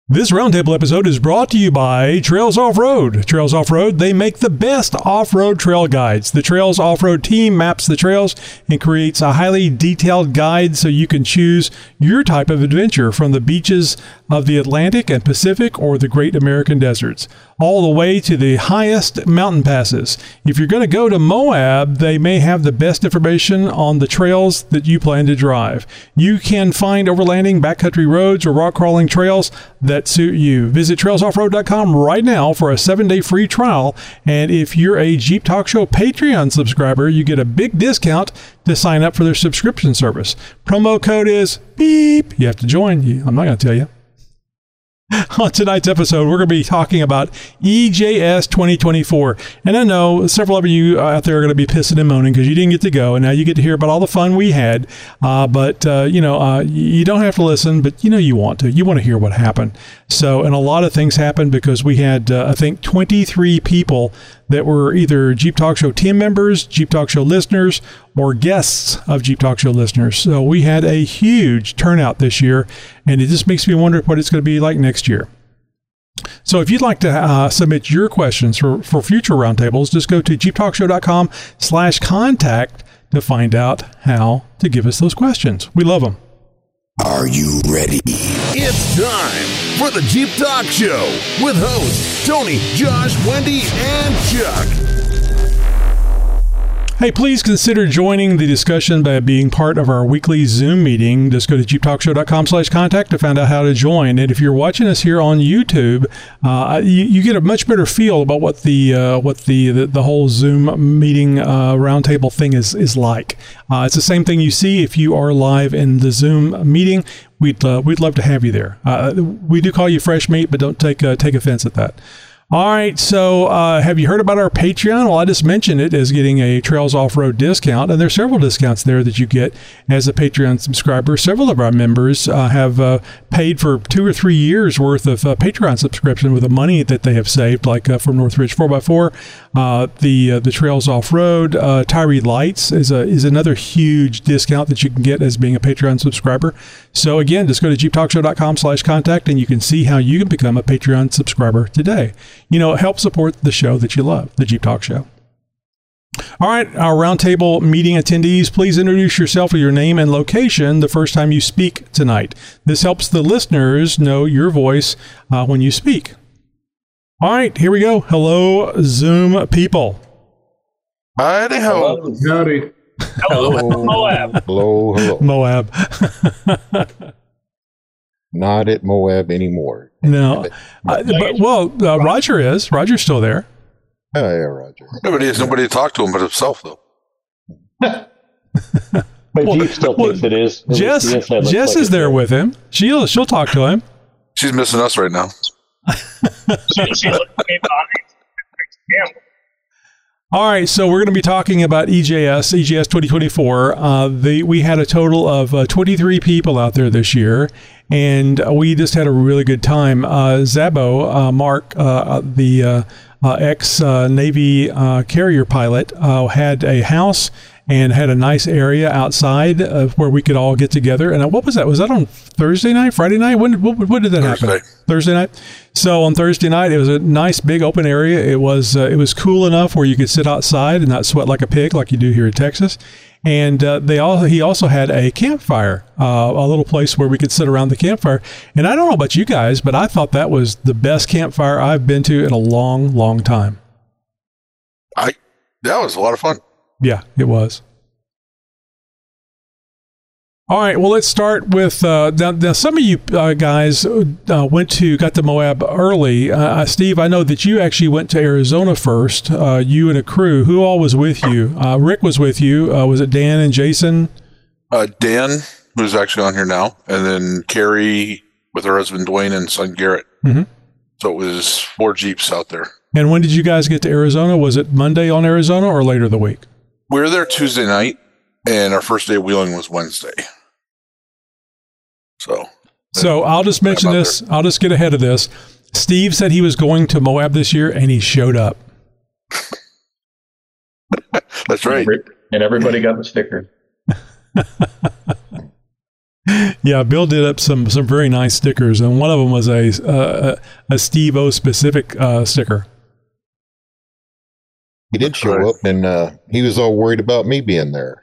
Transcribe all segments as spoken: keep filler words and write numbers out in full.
This roundtable episode is brought to you by Trails Off-Road. Trails Off-Road, they make the best off-road trail guides. The Trails Off-Road team maps the trails and creates a highly detailed guide so you can choose your type of adventure from the beaches of the Atlantic and Pacific or the Great American Deserts, all the way to the highest mountain passes. If you're going to go to Moab, they may have the best information on the trails that you plan to drive. You can find overlanding, backcountry roads, or rock crawling trails that suit you. Visit trails off road dot com right now for a seven-day free trial, and if you're a Jeep Talk Show Patreon subscriber, you get a big discount to sign up for their subscription service. Promo code is beep. You have to join. I'm not going to tell you. On tonight's episode, we're going to be talking about E J S twenty twenty-four. And I know several of you out there are going to be pissing and moaning because you didn't get to go, and now you get to hear about all the fun we had. Uh, but, uh, you know, uh, you don't have to listen, but you know you want to. You want to hear what happened. So, and a lot of things happened because we had, uh, I think, twenty-three people that were either Jeep Talk Show team members, Jeep Talk Show listeners, or guests of Jeep Talk Show listeners. So we had a huge turnout this year, and it just makes me wonder what it's going to be like next year. So if you'd like to uh, submit your questions for, for future roundtables, just go to jeep talk show dot com slash contact to find out how to give us those questions. We love them. Are you ready? It's time for the Jeep Talk Show with hosts Tony, Josh, Wendy, and Chuck. Hey, please consider joining the discussion by being part of our weekly Zoom meeting. Just go to jeep talk show dot com slash contact to find out how to join. And if you're watching us here on YouTube, uh, you, you get a much better feel about what the uh, what the, the the whole Zoom meeting uh, roundtable thing is is like. Uh, it's the same thing you see if you are live in the Zoom meeting. We'd uh, we'd love to have you there. Uh, we do call you fresh meat, but don't take uh, take offense at that. All right, so uh, have you heard about our Patreon? Well, I just mentioned it as getting a Trails Off-Road discount, and there's several discounts there that you get as a Patreon subscriber. Several of our members uh, have uh, paid for two or three years worth of uh, Patreon subscription with the money that they have saved, like uh, from Northridge four by four, uh, the uh, the Trails Off-Road, uh, Tyree Lights is a is another huge discount that you can get as being a Patreon subscriber. So again, just go to jeep talk show dot com slash contact, and you can see how you can become a Patreon subscriber today. You know, help support the show that you love, the Jeep Talk Show. All right, our roundtable meeting attendees, please introduce yourself with your name and location the first time you speak tonight. This helps the listeners know your voice uh, when you speak. All right, here we go. Hello, Zoom people. Howdy, hello. Howdy. Hello, Moab. Hello, hello. Moab. Not at Moab anymore. No. Uh, but, well, uh, Roger is. Roger's still there. Oh, yeah, Roger. Nobody has nobody to talk to him but himself, though. But Well, Jeep still well, thinks it is. It Jess, was- yes, that looks Jess like is it. there with him. She'll she'll talk to him. She's missing us right now. she, she looked at me behind. All right, so we're going to be talking about E J S, E J S twenty twenty-four. Uh, the, we had a total of uh, twenty-three people out there this year, and we just had a really good time. Uh, Zabo, uh, Mark, uh, the uh, uh, ex-Navy uh, carrier pilot, uh, had a house and had a nice area outside of where we could all get together. And what was that? Was that on Thursday night, Friday night? When, what, what did that Thursday. happen? Thursday night. So on Thursday night, it was a nice big open area. It was uh, it was cool enough where you could sit outside and not sweat like a pig like you do here in Texas. And uh, they all he also had a campfire, uh, a little place where we could sit around the campfire. And I don't know about you guys, but I thought that was the best campfire I've been to in a long, long time. I that was a lot of fun. Yeah, it was. All right, well, let's start with, uh, now, now some of you uh, guys uh, went to, got to Moab early. Uh, Steve, I know that you actually went to Arizona first, uh, you and a crew. Who all was with you? Uh, Rick was with you. Uh, was it Dan and Jason? Uh, Dan, who's actually on here now, and then Carrie with her husband Dwayne and son Garrett. Mm-hmm. So it was four Jeeps out there. And when did you guys get to Arizona? Was it Monday on Arizona or later in the week? We were there Tuesday night, and our first day of wheeling was Wednesday. So, so I'll just mention this. There. I'll just get ahead of this. Steve said he was going to Moab this year, and he showed up. That's right. And everybody got the sticker. Yeah, Bill did up some some very nice stickers, and one of them was a uh, a Steve O specific uh, sticker. He did show Right. up, and uh, he was all worried about me being there.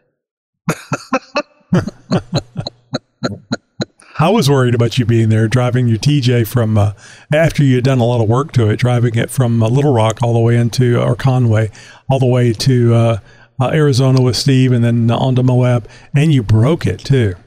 I was worried about you being there, driving your T J from uh, after you had done a lot of work to it, driving it from uh, Little Rock all the way into or Conway, all the way to uh, uh, Arizona with Steve, and then on to Moab, and you broke it too.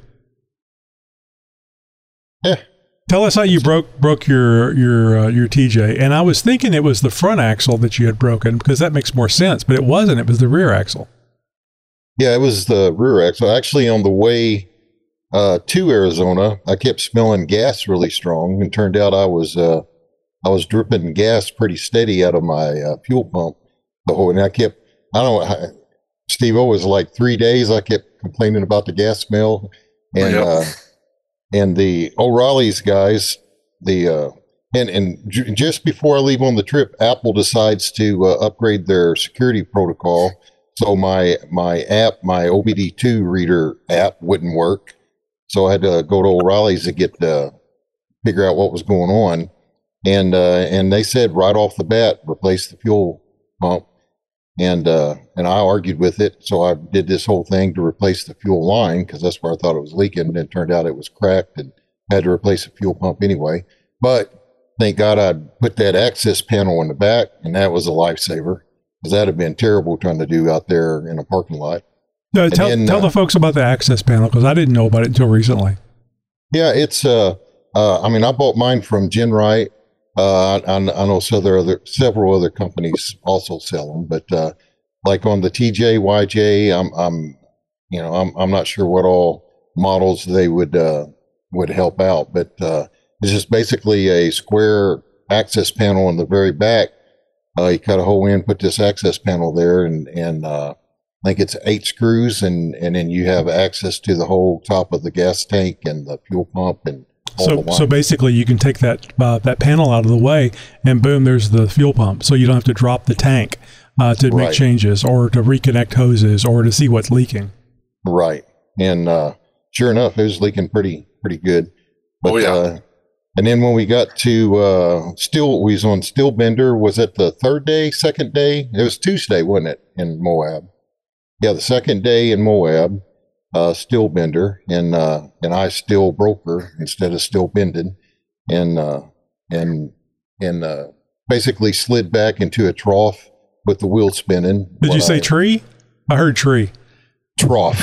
Yeah. Tell us how you broke broke your your uh, your T J. And I was thinking it was the front axle that you had broken because that makes more sense, but it wasn't. It was the rear axle. Yeah, it was the rear axle. Actually, on the way uh, to Arizona, I kept smelling gas really strong, and turned out I was uh, I was dripping gas pretty steady out of my uh, fuel pump the whole. And I kept I don't know. Steve O was like three days. I kept complaining about the gas smell, and Yep. uh, and the O'Reilly's guys, the uh, and and j- just before I leave on the trip, Apple decides to uh, upgrade their security protocol. So my my app, my O B D two reader app, wouldn't work. So I had to go to O'Reilly's to get uh, figure out what was going on, and uh, and they said right off the bat, replace the fuel pump. And uh, and I argued with it, so I did this whole thing to replace the fuel line because that's where I thought it was leaking. And it turned out it was cracked, and had to replace the fuel pump anyway. But thank God I put that access panel in the back, and that was a lifesaver because that'd have been terrible trying to do out there in a parking lot. Uh, tell then, tell uh, the folks about the access panel because I didn't know about it until recently. Yeah, it's uh, uh I mean, I bought mine from Genrite. Uh, I, I know so there are other, several other companies also sell them, but uh, like on the T J, Y J, I'm, I'm, you know, I'm, I'm not sure what all models they would uh, would help out, but uh, it's just basically a square access panel in the very back. Uh, you cut a hole in, put this access panel there, and and uh, I think it's eight screws, and and then you have access to the whole top of the gas tank and the fuel pump and. So, so basically, you can take that uh, that panel out of the way, and boom, there's the fuel pump. So you don't have to drop the tank uh, to make Right. changes, or to reconnect hoses, or to see what's leaking. Right, and uh, sure enough, it was leaking pretty pretty good. But, Oh, yeah. Uh, and then when we got to uh, Still, we was on Stillbender. Was it the third day, second day? It was Tuesday, wasn't it, in Moab? Yeah, the second day in Moab. Uh, still bender, and uh, and I still broke her instead of still bending, and uh, and and uh, basically slid back into a trough with the wheel spinning. Did you What say I- tree? I heard tree. trough?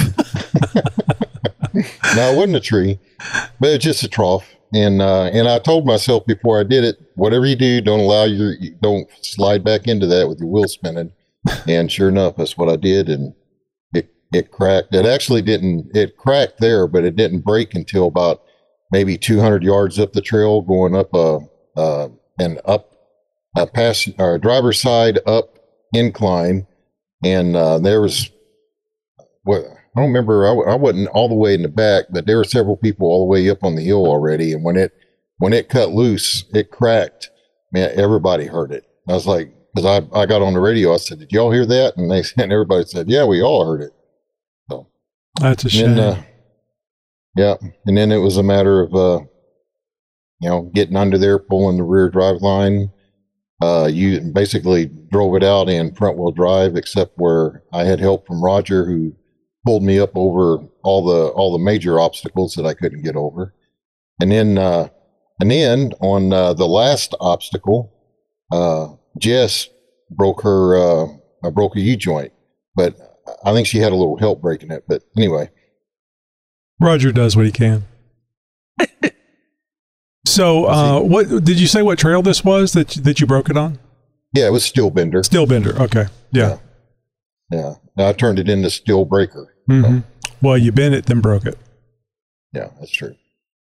No, it wasn't a tree, but it's just a trough. And uh, and I told myself before I did it, whatever you do, don't allow your you don't slide back into that with your wheel spinning. And sure enough, that's what I did, and it it cracked. It actually didn't. It cracked there, but it didn't break until about maybe two hundred yards up the trail, going up a uh, and up a pass or driver's side up incline, and uh, there was what. I don't remember. I, I wasn't all the way in the back, but there were several people all the way up on the hill already. And when it when it cut loose, it cracked. Man, everybody heard it. I was like, because I, I got on the radio. I said, "Did y'all hear that?" And they and everybody said, "Yeah, we all heard it." So That's a shame. and then, uh, yeah, and then it was a matter of uh, you know getting under there, pulling the rear drive line. Uh, you basically drove it out in front wheel drive, except where I had help from Roger, who pulled me up over all the all the major obstacles that I couldn't get over, and then uh, and then on uh, the last obstacle, uh, Jess broke her uh, uh, broke a U joint, but I think she had a little help breaking it. But anyway, Roger does what he can. So, uh, what did you say? What trail this was that that you broke it on? yeah, it was Steel Bender. Still Bender. Okay. Yeah. Yeah, I turned it into Steel Breaker. hmm Well, you bent it, then broke it. Yeah, that's true.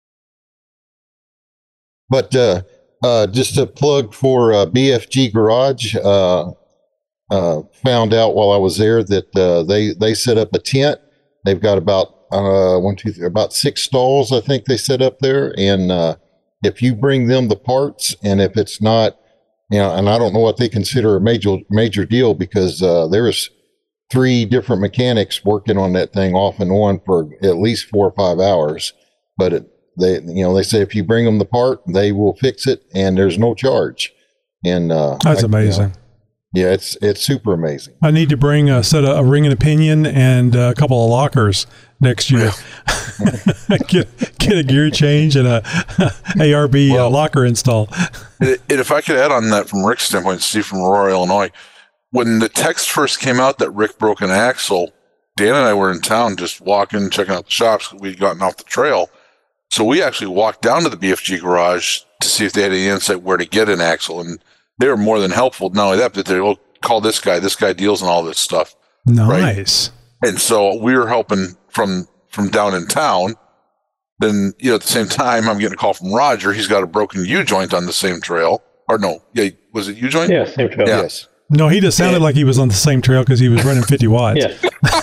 But uh, uh, just a plug for uh, B F G Garage. Uh, uh, found out while I was there that uh, they they set up a tent. They've got about uh, one, two, three, about six stalls. I think they set up there. And uh, if you bring them the parts, and if it's not, you know, and I don't know what they consider a major major deal, because uh, there's three different mechanics working on that thing off and on for at least four or five hours. but it, they, you know, they say if you bring them the part, they will fix it, and there's no charge. And uh, That's I, amazing. You know, yeah, it's it's super amazing. I need to bring a set of a ring and a pinion and a couple of lockers next year. get get a gear change and a A R B Well, uh, locker install. And if I could add on that from Rick's standpoint, Steve from Aurora, Illinois, when the text first came out that Rick broke an axle, Dan and I were in town just walking, checking out the shops. We'd gotten off the trail. So we actually walked down to the B F G garage to see if they had any insight where to get an axle. And they were more than helpful. Not only that, but they will call this guy. This guy deals in all this stuff. Nice. Right? And so we were helping from, from down in town. Then, you know, at the same time, I'm getting a call from Roger. He's got a broken U-joint on the same trail. Or no, yeah, was it U-joint? Yeah, same trail. Yeah. Yes. No, he just sounded like he was on the same trail because he was running fifty watts. Yeah.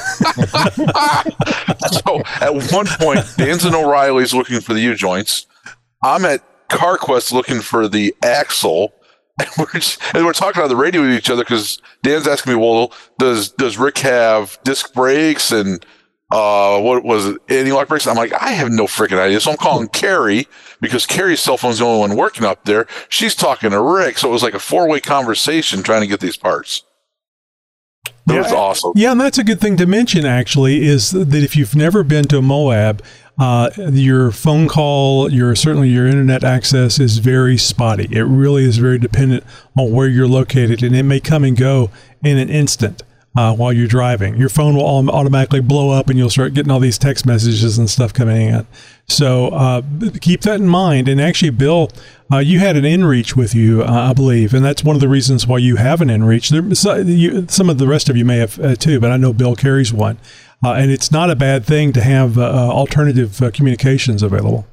So at one point, Dan's and O'Reilly's looking for the U-joints. I'm at CarQuest looking for the axle. And we're, just, and we're talking on the radio with each other because Dan's asking me, well, does does Rick have disc brakes and uh, what was it, anti-lock brakes? I'm like, I have no freaking idea. So I'm calling Carrie because Carrie's cell phone's the only one working up there. She's talking to Rick. So it was like a four-way conversation trying to get these parts. It Yeah. was awesome. Yeah, and that's a good thing to mention, actually, is that if you've never been to a Moab, uh, your phone call, your certainly your internet access is very spotty. It really is very dependent on where you're located, and it may come and go in an instant uh, while you're driving. Your phone will au- automatically blow up, and you'll start getting all these text messages and stuff coming in. So uh, keep that in mind. And actually, Bill, uh, you had an InReach with you, uh, I believe, and that's one of the reasons why you have an InReach. There, so, you, some of the rest of you may have uh, too, but I know Bill carries one. Uh, and it's not a bad thing to have uh, alternative uh, communications available.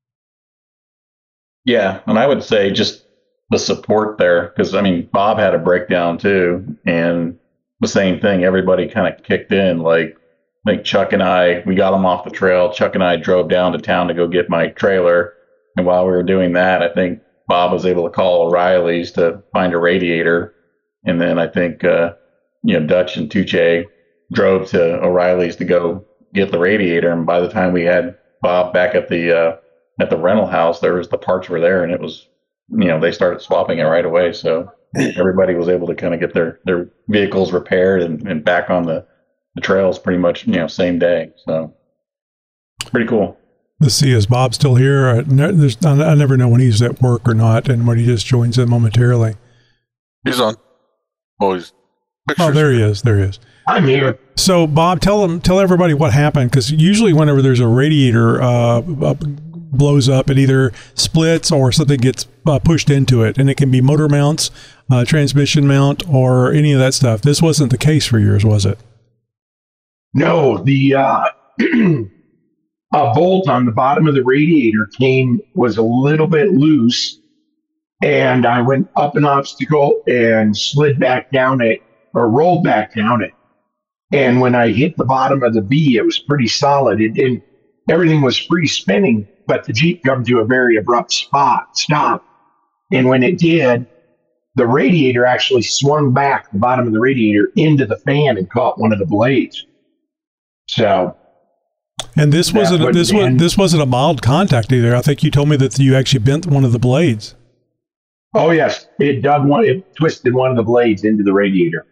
Yeah, and I would say just the support there, because, I mean, Bob had a breakdown too, and the same thing, everybody kind of kicked in. Like, like Chuck and I, we got him off the trail. Chuck and I drove down to town to go get my trailer, and while we were doing that, I think Bob was able to call O'Reilly's to find a radiator, and then I think, uh, you know, Dutch and Tuche drove to O'Reilly's to go get the radiator, and by the time we had Bob back at the uh, at the rental house, there was the parts were there, and it was, you know, they started swapping it right away. So everybody was able to kind of get their, their vehicles repaired and, and back on the, the trails pretty much, you know, same day. So pretty cool. Let's see, is Bob still here? I, ne- there's, I, I never know when he's at work or not, and when he just joins in momentarily. He's on. Oh, he's Oh, there he is. There he is. I'm here. So, Bob, tell them, tell everybody what happened, because usually whenever there's a radiator uh, uh, blows up, it either splits or something gets uh, pushed into it, and it can be motor mounts, uh, transmission mount, or any of that stuff. This wasn't the case for yours, was it? No, the uh, a bolt on the bottom of the radiator came was a little bit loose, and I went up an obstacle and slid back down it, or rolled back down it. And when I hit the bottom of the B, it was pretty solid. It didn't. Everything was free spinning, but the Jeep come to a very abrupt spot, stop. And when it did, the radiator actually swung back, the bottom of the radiator, into the fan and caught one of the blades. So, and this wasn't would- this was and- this wasn't a mild contact either. I think you told me that you actually bent one of the blades. oh yes, it dug one, it twisted one of the blades into the radiator.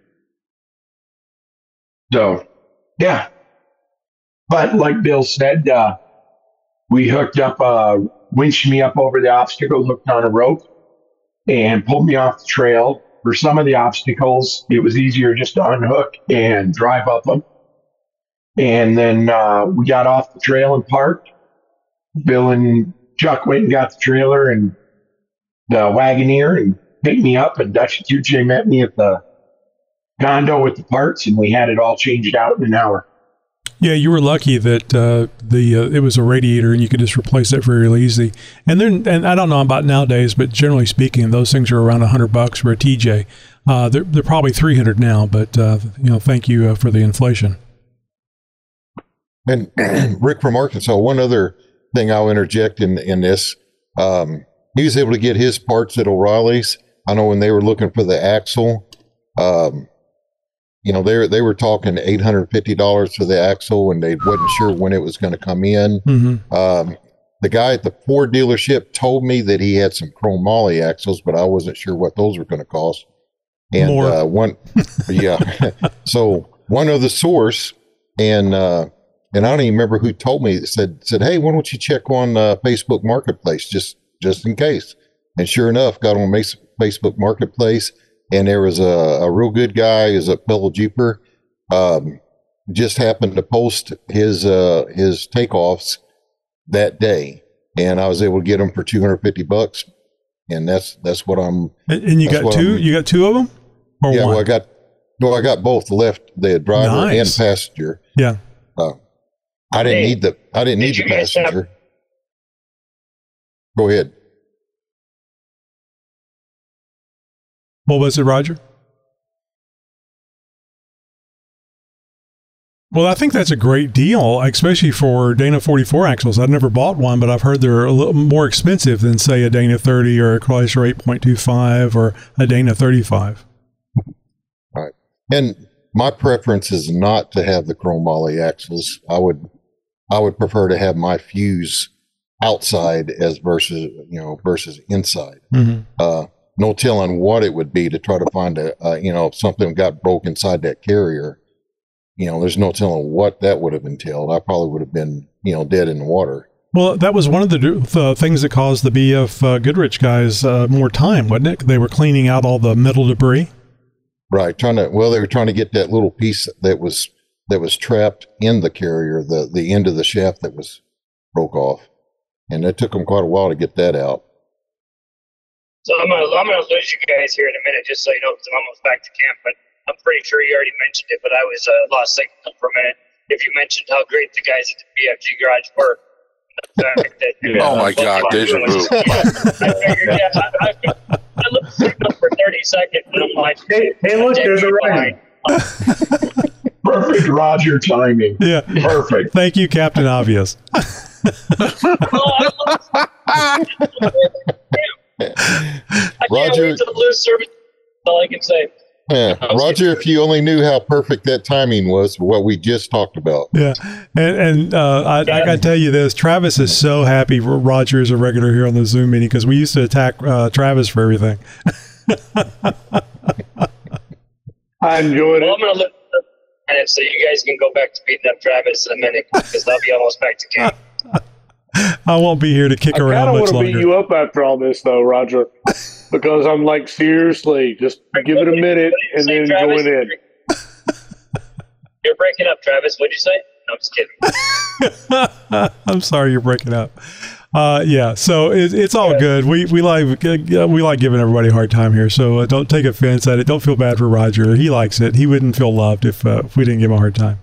So, yeah. But like Bill said, uh, we hooked up, uh, winched me up over the obstacle, hooked on a rope, and pulled me off the trail. For some of the obstacles, it was easier just to unhook and drive up them. And then uh, we got off the trail and parked. Bill and Chuck went and got the trailer and the Wagoneer and picked me up, and Dutch and Tuche met me at the condo with the parts, and we had it all changed out in an hour. Yeah, you were lucky that uh, the uh, it was a radiator and you could just replace it very easy. And then, and I don't know about nowadays, but generally speaking, those things are around a hundred bucks for a T J. Uh, they're they're probably three hundred now, but uh, you know, thank you uh, for the inflation. And Rick from Arkansas, one other thing I'll interject in, in this, um, he was able to get his parts at O'Reilly's. I know when they were looking for the axle, um, you know, they were, they were talking eight hundred fifty dollars for the axle, and they wasn't sure when it was going to come in. Mm-hmm. Um, the guy at the Ford dealership told me that he had some chrome moly axles, but I wasn't sure what those were going to cost. And More. Uh, one, yeah. So one of the source, and uh, and I don't even remember who told me. Said said, hey, why don't you check on uh, Facebook Marketplace just just in case? And sure enough, got on Mas- Facebook Marketplace, and there was a, a real good guy, is a fellow Jeeper, um, just happened to post his uh, his takeoffs that day, and I was able to get them for two hundred fifty bucks, and that's that's what I'm. And, and you got two? I'm, you got two of them? Or yeah, one? well, I got no, I got both, the left, the driver Nice. and passenger. Yeah. Uh, I didn't Hey, need the I didn't need did the you guys have- passenger. Go ahead. What was it, Roger? Well, I think that's a great deal, especially for Dana forty-four axles. I've never bought one, but I've heard they're a little more expensive than, say, a Dana thirty or a Chrysler eight point two five or a Dana thirty-five. Right. And my preference is not to have the chrome moly axles. I would I would prefer to have my fuse outside as versus you know versus inside. Mm-hmm. Uh, no telling what it would be to try to find a uh, you know if something got broke inside that carrier. You know, there's no telling what that would have entailed. I probably would have been you know dead in the water. Well, that was one of the, the things that caused the B F uh, Goodrich guys uh, more time, wasn't it? They were cleaning out all the metal debris. Right, trying to well, they were trying to get that little piece that was that was trapped in the carrier, the the end of the shaft that was broke off, and it took them quite a while to get that out. So I'm gonna I'm gonna lose you guys here in a minute, just so you know, because I'm almost back to camp. But I'm pretty sure you already mentioned it. But I was uh, lost signal for a minute. If you mentioned how great the guys at the B F G garage were, the fact that Oh my God, deja vu. I figured, yeah, I, I, I looked signal for thirty seconds, and I'm like, Hey, hey, look, there's a writing. Perfect Roger timing. Yeah. Perfect. Thank you, Captain Obvious. I can't Roger- wait to lose service. That's all I can say. Yeah, Roger, if you only knew how perfect that timing was for what we just talked about. Yeah, and and uh, I, I got to tell you this: Travis is so happy Roger is a regular here on the Zoom meeting because we used to attack uh, Travis for everything. I enjoyed Well, it. I'm gonna look at it so you guys can go back to beating up Travis in a minute because I'll be almost back to camp. I won't be here to kick I kind around of much want to beat longer. you up after all this, though, Roger, because I'm like, seriously, just give it a minute and Say, then Travis, join in. You're breaking up, Travis. What'd you say? No, I'm just kidding. I'm sorry, you're breaking up. Uh, yeah, so it, it's all good. We we like uh, we like giving everybody a hard time here, so uh, don't take offense at it. Don't feel bad for Roger. He likes it. He wouldn't feel loved if uh, if we didn't give him a hard time.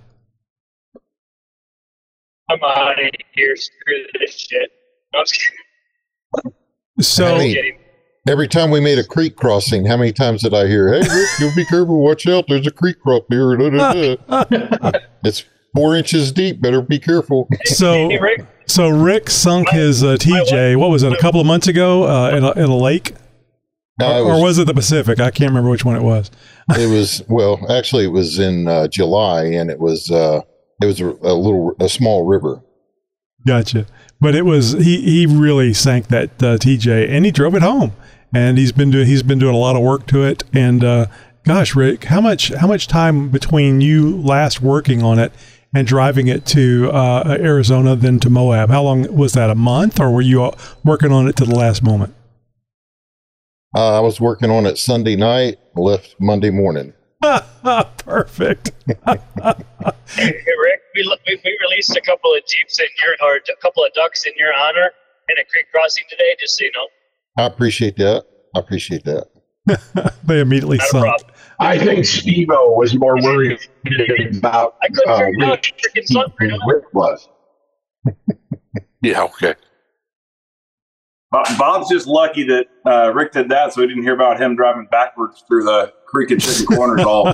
I'm out of here. Screw this shit. No, I'm just kidding. So I I'm mean, kidding. every time we made a creek crossing, how many times did I hear, "Hey, Rick, you'll be careful. Watch out. There's a creek crop here." Da, da, da. It's four inches deep. Better be careful. so Hey, Rick. so Rick sunk his uh, T J. What was it? A couple of months ago uh, in, a, in a lake, No, or, it or was, was it the Pacific? I can't remember which one it was. it was well, actually, it was in uh, July, and it was uh, it was a, a little a small river. Gotcha. But it was he he really sank that uh, T J and he drove it home. And he's been doing he's been doing a lot of work to it. And uh, gosh, Rick, how much how much time between you last working on it and driving it to uh, Arizona then to Moab? How long was that? A month, or were you uh, working on it to the last moment? Uh, I was working on it Sunday night, left Monday morning. Perfect. Hey, Rick, we, we we released a couple of jeeps in your or a couple of ducks in your honor in a creek crossing today. Just so you know, I appreciate that. I appreciate that. They immediately not a sunk. problem. I think Steve-O was more worried about I couldn't uh, figure it out. Rick Freaking sun right than now. Rick was. Yeah, okay. Bob- Bob's just lucky that uh, Rick did that, so we didn't hear about him driving backwards through the creek and chicken corners all.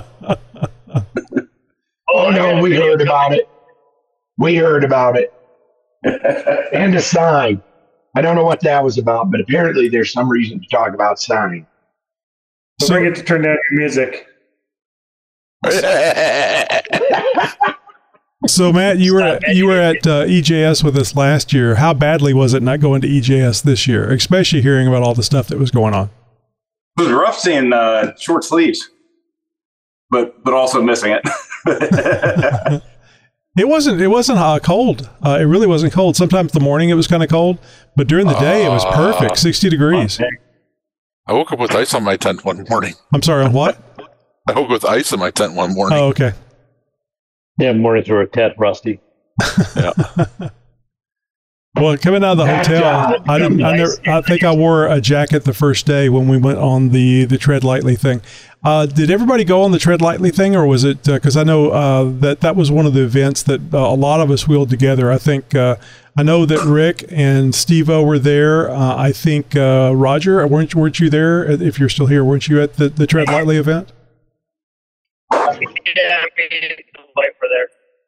Oh, I got no, a we video heard coming. about it. We heard about it. And a sign. I don't know what that was about, but apparently there's some reason to talk about sign. Don't So- forget to turn down your music. So Matt, you were at, you were at uh, E J S with us last year. How badly was it not going to E J S this year, especially hearing about all the stuff that was going on? It was rough seeing uh, short sleeves, but but also missing it. It wasn't. It wasn't uh, cold. Uh, it really wasn't cold. Sometimes in the morning it was kind of cold, but during the day it was perfect, sixty degrees. I woke up with ice on my tent one morning. I'm sorry, on what? I woke up with ice in my tent one morning. Oh, okay. Yeah, mornings were a tad rusty. Yeah. Well, coming out of the hotel, I didn't. I, never, I think I wore a jacket the first day when we went on the the Tread Lightly thing. Uh, did everybody go on the Tread Lightly thing, or was it because uh, I know uh, that that was one of the events that uh, a lot of us wheeled together? I think uh, I know that Rick and Steve-O were there. Uh, I think uh, Roger, weren't weren't you there? If you're still here, weren't you at the, the Tread Lightly event? Yeah, me and the wife were there.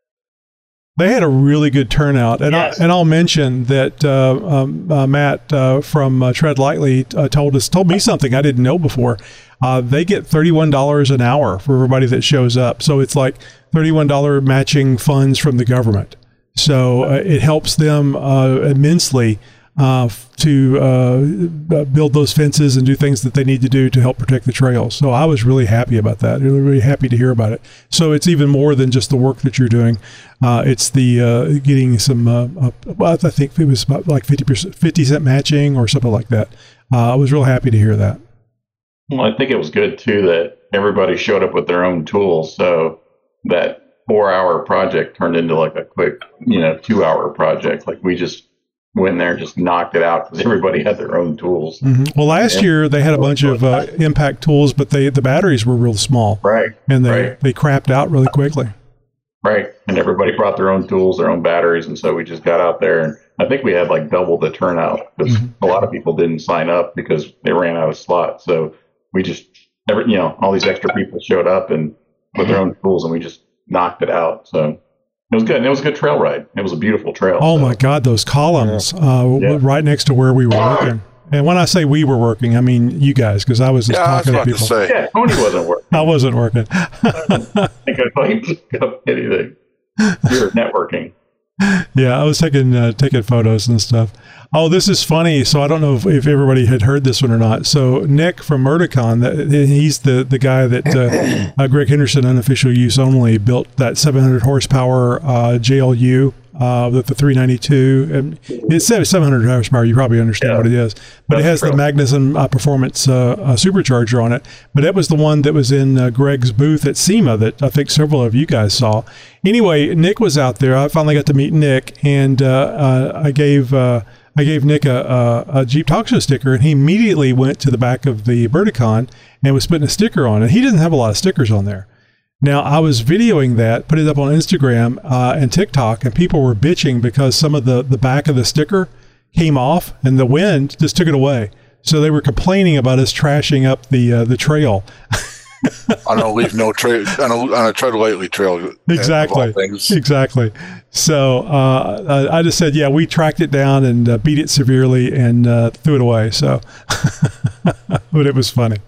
They had a really good turnout, and Yes. I, and I'll mention that uh, um, uh, Matt uh, from uh, Tread Lightly uh, told us told me something I didn't know before. Uh, they get thirty-one dollars an hour for everybody that shows up, so it's like thirty-one dollars matching funds from the government. So uh, it helps them uh, immensely uh, to uh, build those fences and do things that they need to do to help protect the trails. So I was really happy about that. Really, really happy to hear about it. So it's even more than just the work that you're doing. Uh, it's the uh, getting some, uh, uh, well, I think it was about like fifty percent, fifty cent matching or something like that. Uh, I was real happy to hear that. Well, I think it was good too that everybody showed up with their own tools, so that four-hour project turned into like a quick, you know, two-hour project. Like we just went in there and just knocked it out because everybody had their own tools. Mm-hmm. Well, last year they had a bunch of uh, impact tools, but they the batteries were real small, right? And they right. they crapped out really quickly. Right, and everybody brought their own tools, their own batteries, and so we just got out there, and I think we had like double the turnout because mm-hmm. a lot of people didn't sign up because they ran out of slots. So we just, every, you know, all these extra people showed up and with their own tools, and we just knocked it out. So it was good, and it was a good trail ride. It was a beautiful trail. Oh so. my God, those columns uh, Yeah. right next to where we were working. And when I say we were working, I mean you guys, because I was just Yeah, I was talking to about to people. say. Yeah, Tony wasn't working. I wasn't working. I think I might pick up anything. We were networking. Yeah, I was taking uh, taking photos and stuff. Oh, this is funny. So I don't know if, if everybody had heard this one or not. So Nick from Murticon, that he's the the guy that uh, uh, Greg Henderson, unofficial use only, built that seven hundred horsepower uh, J L U uh, with the three ninety-two. And it's seven hundred horsepower. You probably understand Yeah. what it is, but That's it has true. the Magnuson uh, Performance uh, uh, supercharger on it. But that was the one that was in uh, Greg's booth at SEMA that I think several of you guys saw. Anyway, Nick was out there. I finally got to meet Nick, and uh, uh, I gave. Uh, I gave Nick a, a, a Jeep Talk Show sticker, and he immediately went to the back of the Verticon and was putting a sticker on it. He doesn't have a lot of stickers on there. Now, I was videoing that, put it up on Instagram uh, and TikTok, and people were bitching because some of the, the back of the sticker came off, and the wind just took it away. So they were complaining about us trashing up the uh, the trail. On a leave no trail, on a, on a Tread Lightly trail. Exactly. of all things. Exactly. So uh, I, I just said, yeah, we tracked it down and uh, beat it severely and uh, threw it away. So, but it was funny.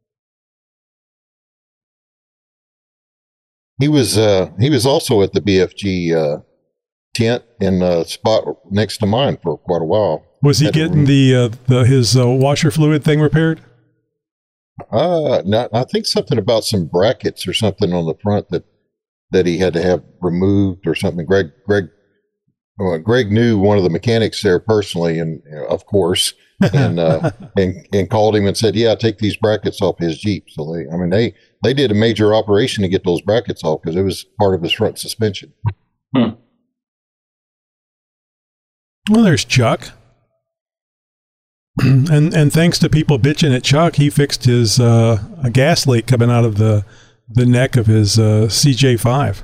He was uh, he was also at the B F G uh, tent in a spot next to mine for quite a while. Was he Had to getting rem- the, uh, the his uh, washer fluid thing repaired? Uh, not, I think something about some brackets or something on the front that that he had to have removed or something. Greg Greg well, Greg knew one of the mechanics there personally, and uh, of course, and uh, and and called him and said, "Yeah, take these brackets off his Jeep." So they, I mean, they they did a major operation to get those brackets off because it was part of his front suspension. Hmm. Well, there's Chuck. and and thanks to people bitching at Chuck, he fixed his uh, a gas leak coming out of the the neck of his uh, C J five.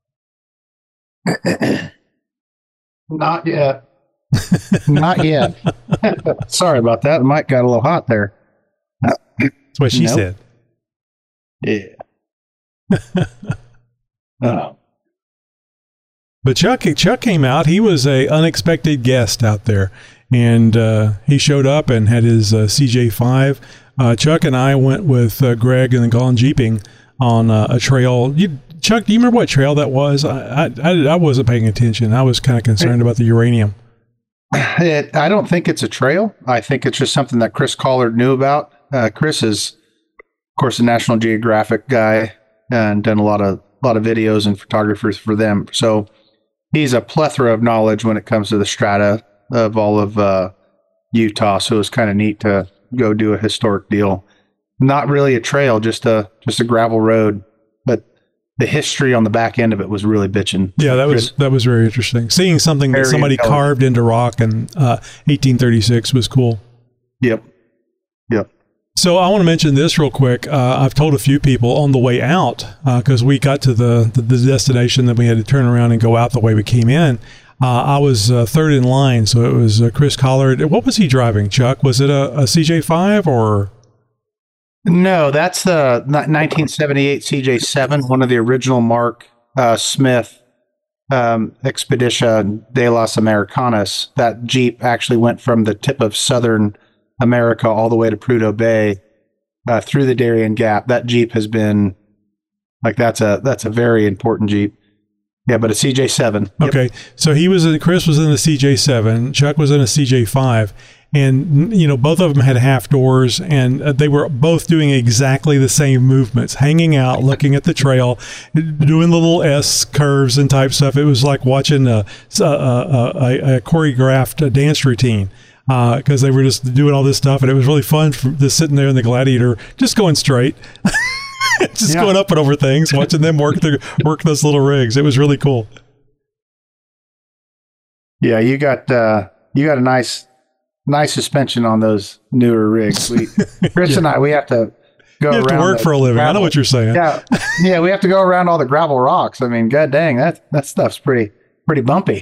Not yet. Not yet. Sorry about that. The mic got a little hot there. That's what she Nope. said. Yeah. Oh. But Chuck Chuck came out. He was a unexpected guest out there, and uh, he showed up and had his uh, C J five. Uh, Chuck and I went with uh, Greg and the Gone Jeeping on uh, a trail. You Chuck, do you remember what trail that was? I I, I wasn't paying attention. I was kind of concerned about the uranium. It, I don't think it's a trail. I think it's just something that Chris Collard knew about. Uh, Chris is, of course, a National Geographic guy and done a lot of a lot of videos and photographers for them. So he's a plethora of knowledge when it comes to the strata of all of uh, Utah. So it's kind of neat to go do a historic deal. Not really a trail, just a just a gravel road, but the history on the back end of it was really bitching. Yeah, that was that was very interesting. Seeing something that somebody carved into rock in uh, eighteen thirty-six was cool. Yep. Yep. So I want to mention this real quick. Uh, I've told a few people on the way out, because uh, we got to the, the, the destination, then we had to turn around and go out the way we came in. Uh, I was uh, third in line, so it was uh, Chris Collard. What was he driving, Chuck? Was it a, a C J five or... No, that's the nineteen seventy-eight C J seven, one of the original Mark uh, Smith um, Expedition de las Americanas. That Jeep actually went from the tip of southern America all the way to Prudhoe Bay uh, through the Darien Gap. That Jeep has been like that's a that's a very important Jeep. Yeah, but a C J seven. Yep. Okay, so he was in, Chris was in a C J seven. Chuck was in a C J five. And, you know, both of them had half doors, and uh, they were both doing exactly the same movements, hanging out, looking at the trail, doing the little S curves and type stuff. It was like watching a, a, a, a, a choreographed uh, dance routine, because uh, they were just doing all this stuff. And it was really fun for just sitting there in the Gladiator, just going straight, just yeah. going up and over things, watching them work, their, work those little rigs. It was really cool. Yeah, you got uh, you got a nice... Nice suspension on those newer rigs. We, Chris yeah. and I, we have to go you have around. to work for a living. Gravel. I know what you're saying. Yeah, yeah, we have to go around all the gravel rocks. I mean, god dang, that that stuff's pretty pretty bumpy.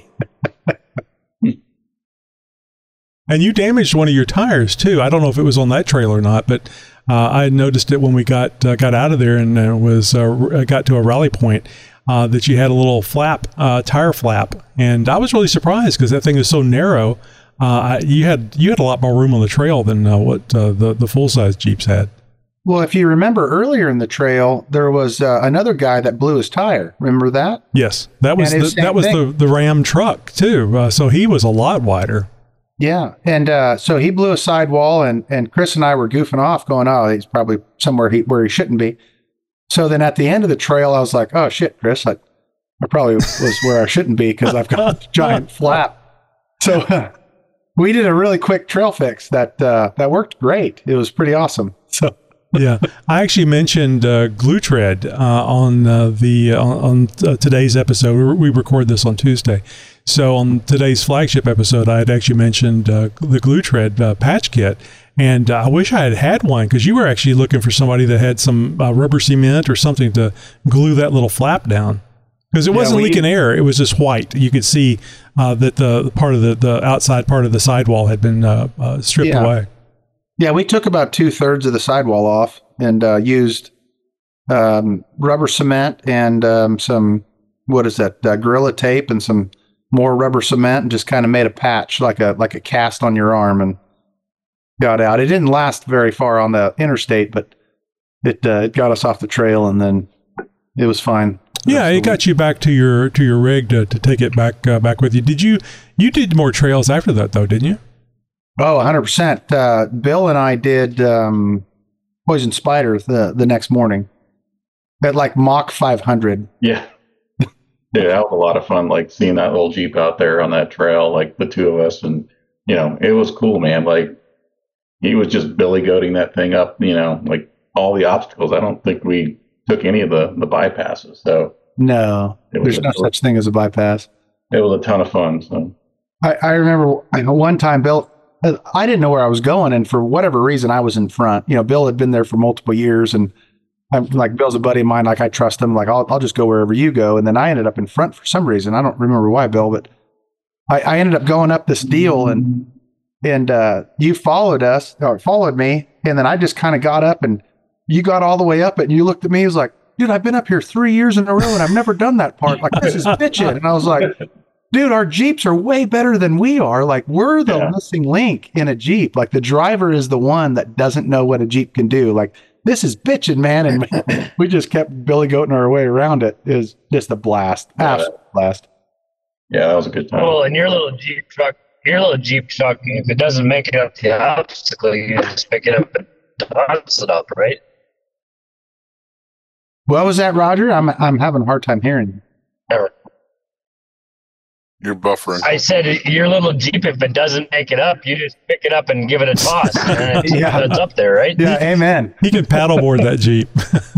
And you damaged one of your tires too. I don't know if it was on that trail or not, but uh, I noticed it when we got uh, got out of there and uh, was uh, got to a rally point. Uh, that you had a little flap, uh, tire flap, and I was really surprised because that thing is so narrow. Uh, you had you had a lot more room on the trail than uh, what uh, the the full size Jeeps had. Well, if you remember earlier in the trail, there was uh, another guy that blew his tire. Remember that? Yes, that was the, that was the, the Ram truck too. Uh, so he was a lot wider. Yeah, and uh, so he blew a sidewall, and and Chris and I were goofing off, going, "Oh, he's probably somewhere he, where he shouldn't be." So then at the end of the trail, I was like, "Oh shit, Chris, I, I probably was where I shouldn't be because I've got a giant flap." So. Uh, We did a really quick trail fix that uh, that worked great. It was pretty awesome. So yeah, I actually mentioned uh, Glue Tread uh, on uh, the uh, on uh, today's episode. We record this on Tuesday, so on today's flagship episode, I had actually mentioned uh, the Glue Tread uh, patch kit, and uh, I wish I had had one because you were actually looking for somebody that had some uh, rubber cement or something to glue that little flap down. Because it wasn't yeah, we, leaking air, it was just white. You could see uh, that the part of the, the outside part of the sidewall had been uh, uh, stripped yeah. away. Yeah, we took about two thirds of the sidewall off and uh, used um, rubber cement and um, some, what is that, uh, Gorilla tape and some more rubber cement and just kind of made a patch like a like a cast on your arm and got out. It didn't last very far on the interstate, but it uh, it got us off the trail and then it was fine. Yeah, it got you back to your to your rig to, to take it back uh, back with you. Did you you did more trails after that though, didn't you? Oh, one hundred percent. Uh, Bill and I did um, Poison Spider the the next morning at like Mach five hundred. Yeah, yeah, that was a lot of fun. Like seeing that little Jeep out there on that trail, like the two of us, and you know, it was cool, man. Like he was just billy goating that thing up. You know, like all the obstacles. I don't think we took any of the the bypasses. So no, there's no such thing as a bypass. It was a ton of fun. So I, I remember you know, one time Bill, I didn't know where I was going, and for whatever reason, I was in front. You know, Bill had been there for multiple years, and I'm like, Bill's a buddy of mine. Like I trust him. Like I'll I'll just go wherever you go. And then I ended up in front for some reason. I don't remember why, Bill, but I, I ended up going up this deal, and and uh, you followed us or followed me, and then I just kind of got up and. You got all the way up it and you looked at me, it was like, dude, I've been up here three years in a row and I've never done that part. Like, this is bitching. And I was like, dude, our Jeeps are way better than we are. Like, we're the yeah. missing link in a Jeep. Like, the driver is the one that doesn't know what a Jeep can do. Like, this is bitching, man. And we just kept Billy goating our way around it. It was just a blast. Absolute blast. Yeah, that was a good time. Well, in your little Jeep truck, your little Jeep truck, if it doesn't make it up the obstacle, you just pick it up and toss it up, right? What was that, Roger? I'm I'm having a hard time hearing you. You're buffering. I said your little Jeep, if it doesn't make it up, you just pick it up and give it a toss, and it's, Yeah. it's up there, right? Yeah, amen. He can paddleboard that Jeep.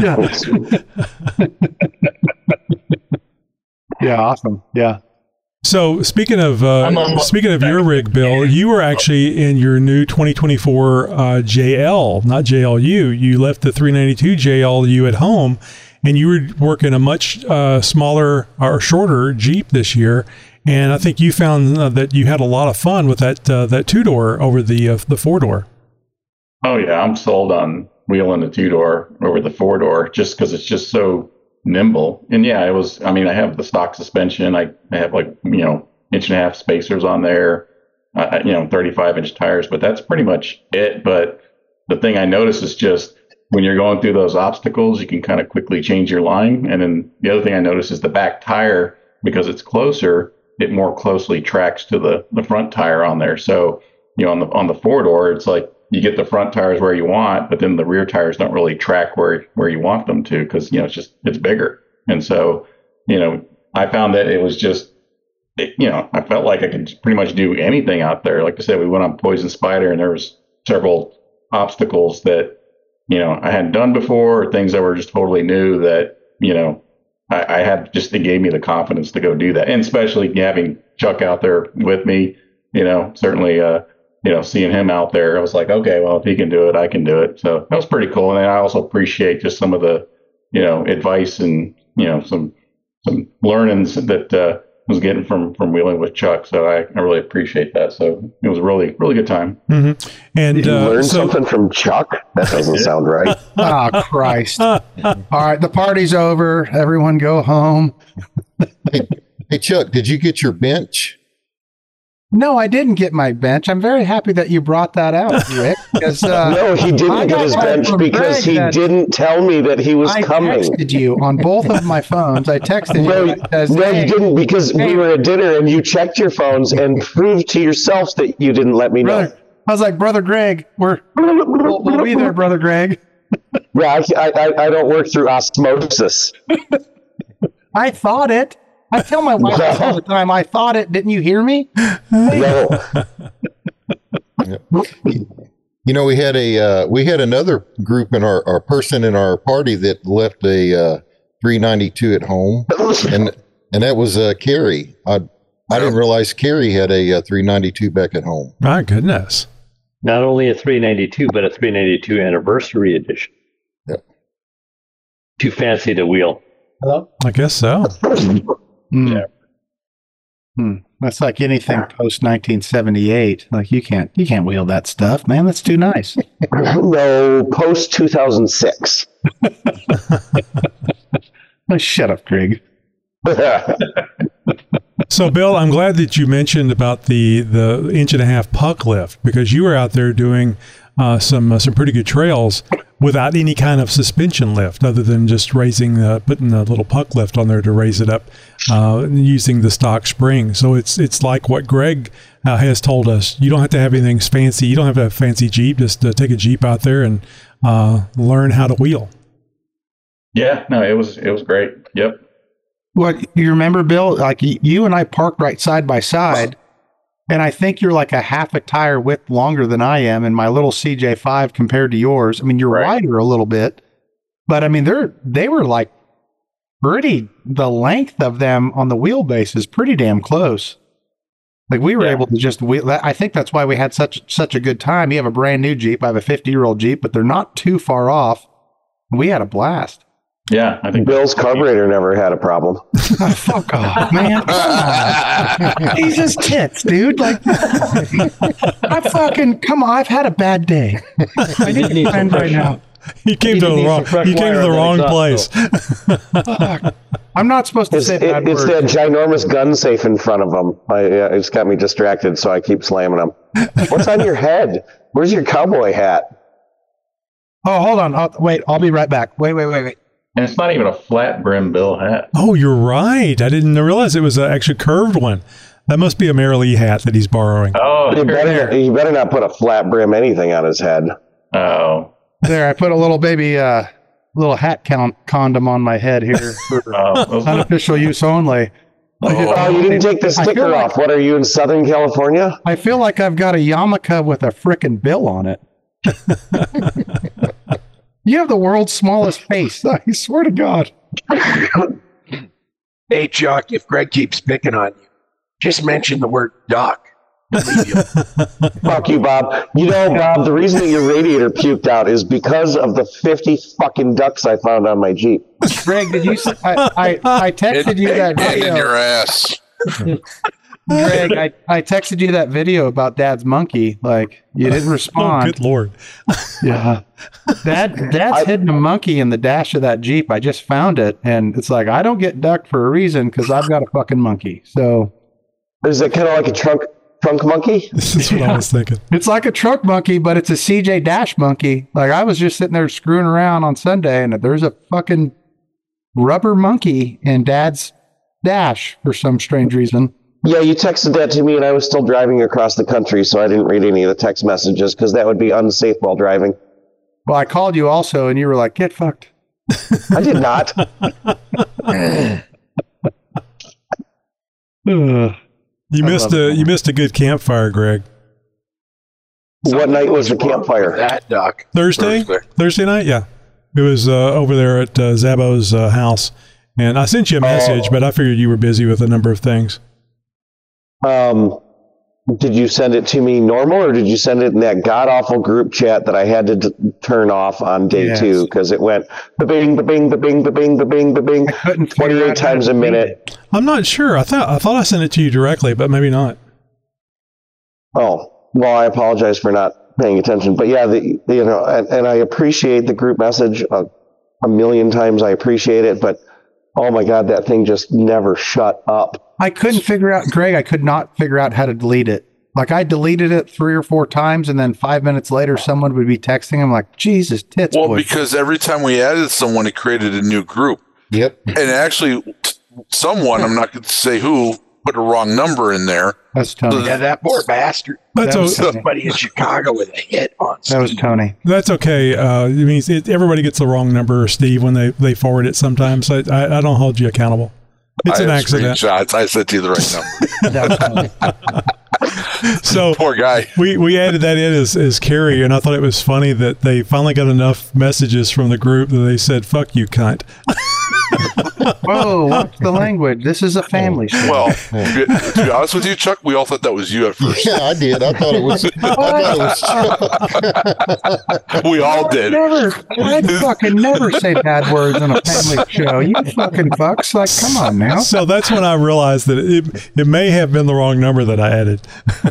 Yeah. Yeah, awesome. Yeah. So speaking of I'm uh, on- speaking of your rig, Bill, you were actually in your new twenty twenty-four uh, J L, not J L U. You left the three ninety-two J L U at home, and you were working a much uh, smaller or shorter Jeep this year. And I think you found uh, that you had a lot of fun with that uh, that two door over the uh, the four door. Oh yeah, I'm sold on wheeling the two door over the four door just because it's just so nimble. And yeah, it was. I mean, I have the stock suspension. I, I have like you know inch and a half spacers on there. Uh, you know, thirty-five inch tires, but that's pretty much it. But the thing I notice is just when you're going through those obstacles, you can kind of quickly change your line. And then the other thing I notice is the back tire, because it's closer, it more closely tracks to the, the front tire on there. So, you know, on the on the four door, it's like you get the front tires where you want, but then the rear tires don't really track where, where you want them to because, you know, it's just, it's bigger. And so, you know, I found that it was just, it, you know, I felt like I could pretty much do anything out there. Like I said, we went on Poison Spider and there was several obstacles that, you know, I hadn't done before, or things that were just totally new that, you know, I, I had just, it gave me the confidence to go do that. And especially having Chuck out there with me, you know, certainly, uh, you know, seeing him out there, I was like, okay, well, if he can do it, I can do it. So that was pretty cool. And then I also appreciate just some of the, you know, advice and, you know, some, some learnings that, uh, was getting from, from wheeling with Chuck. So I, I really appreciate that. So it was a really, really good time. Mm-hmm. And Did you uh, learn so, something from Chuck? That doesn't sound right. Oh, Christ. All right, the party's over. Everyone go home. Hey, hey, Chuck, did you get your bench? No, I didn't get my bench. I'm very happy that you brought that out, Rick. Because, uh, No, he I didn't got get his one bench from because Greg he that didn't tell me that he was I coming. texted you on both of my phones. I texted No, you. It says, no, hey, you didn't because hey, we were at dinner and you checked your phones and proved to yourself that you didn't let me know. brother, I was like, Brother Greg, we're, we'll, we'll be there, Brother Greg. Yeah, I, I, I don't work through osmosis. I thought it. I tell my wife this all the time, I thought it. Didn't you hear me? No. You know, we had a uh, we had another group in our, our person in our party that left a uh, three ninety-two at home, and and that was uh, Carrie. I I didn't realize Carrie had a, uh three ninety-two back at home. my goodness. Not only a three ninety-two, but a three ninety-two anniversary edition. Yep. Too fancy to wheel. Hello? I guess so. Hmm. Yeah. Hmm. That's like anything post nineteen seventy-eight. Like you can't you can't wheel that stuff, man. That's too nice. No, post two thousand six. Oh, shut up, Greg. So, Bill, I'm glad that you mentioned about the the inch and a half puck lift because you were out there doing uh, some uh, some pretty good trails without any kind of suspension lift, other than just raising the putting the little puck lift on there to raise it up, uh, using the stock spring. So it's it's like what Greg uh, has told us. You don't have to have anything fancy. You don't have to have a fancy Jeep. Just uh, take a Jeep out there and uh, learn how to wheel. Yeah, no, it was, it was great. Yep. What you remember, Bill? Like y- you and I parked right side by side, and I think you're like a half a tire width longer than I am in my little C J five compared to yours. I mean, you're Right. wider a little bit, but I mean, they're they were like pretty. The length of them on the wheelbase is pretty damn close. Like we were Yeah. able to just wheel. that- I think that's why we had such such a good time. You have a brand new Jeep. I have a fifty year old Jeep, but they're not too far off. We had a blast. Yeah, I think Bill's carburetor never had a problem. Oh, fuck off, man. Jesus tits, dude. Like, I fucking, come on, I've had a bad day. I need need a friend some right fresh- now. You came You to the need wrong. some fresh You came to wire the on wrong that place. Fuck. I'm not supposed to It's, say it, bad it's words. that ginormous gun safe in front of him. I, uh, it's got me distracted, so I keep slamming them. What's on your head? Where's your cowboy hat? Oh, hold on. I'll, wait, I'll be right back. Wait, wait, wait, wait. And it's not even a flat brim Bill hat. Oh, you're right. I didn't realize it was an actually curved one. That must be a Mary Lee hat that he's borrowing. Oh, you better, you better not put a flat brim anything on his head. Oh. There, I put a little baby, uh, little hat count condom on my head here for Oh. unofficial use only. Oh, you didn't take the I feel sticker like- off. What are you in Southern California? I feel like I've got a yarmulke with a frickin' bill on it. You have the world's smallest face. I swear to God. Hey, Chuck, if Greg keeps picking on you, just mention the word duck. Fuck you, Bob. You know, Bob, the reason that your radiator puked out is because of the fifty fucking ducks I found on my Jeep. Greg, did you? s- I, I, I texted you that And in video. your ass. Greg, I, I texted you that video about Dad's monkey. Like, you didn't Oh, respond. good Lord. Yeah. Dad, Dad's hidden a monkey in the dash of that Jeep. I just found it. And it's like, I don't get ducked for a reason because I've got a fucking monkey. So Is it kind of like a trunk trunk monkey? This is what I was thinking. it's like a truck monkey, but it's a C J Dash monkey. Like, I was just sitting there screwing around on Sunday and there's a fucking rubber monkey in Dad's dash for some strange reason. Yeah, you texted that to me, and I was still driving across the country, so I didn't read any of the text messages because that would be unsafe while driving. Well, I called you also, and you were like, get fucked. I did not. You missed a you missed a good campfire, Greg. What night was the campfire? That duck. Thursday? Thursday. Thursday night, yeah. It was uh, over there at uh, Zabo's uh, house. And I sent you a message, Oh. but I figured you were busy with a number of things. Um, did you send it to me normal, or did you send it in that god-awful group chat that I had to d- turn off on day Yes. two because it went ba-bing, ba-bing, ba-bing, ba-bing, ba-bing, ba-bing, I couldn't figure out twenty-eight how times to a read minute. it. I'm not sure. I thought I thought I sent it to you directly, but maybe not. Oh, well, I apologize for not paying attention. But yeah, the, the you know, and, and I appreciate the group message a, a million times. I appreciate it, but oh my God, that thing just never shut up. I couldn't figure out, Greg, I could not figure out how to delete it. Like, I deleted it three or four times, and then five minutes later, someone would be texting. I'm like, Jesus, tits. Well, boy. because every time we added someone, it created a new group. Yep. And actually, t- someone, I'm not going to say who, put a wrong number in there. That's Tony. Yeah, that poor bastard. That's That was o- Tony. Somebody in Chicago with a hit on That was Steve. Tony. That's okay. Uh, it means it, everybody gets the wrong number, Steve, when they, they forward it sometimes. I, I, I don't hold you accountable. It's I an have accident. screenshots. I said to you the right number. That was Tony. So Poor guy. we, we added that in as, as Carrie, and I thought it was funny that they finally got enough messages from the group that they said, fuck you, cunt. Whoa, watch the language. This is a family show. Well, to be, to be honest with you, Chuck, we all thought that was you at first. Yeah, I did. I thought it was. I thought it was. We all did. Never, I'd fucking never say bad words on a family show. You fucking fucks. Like, come on now. So that's when I realized that it, it may have been the wrong number that I added.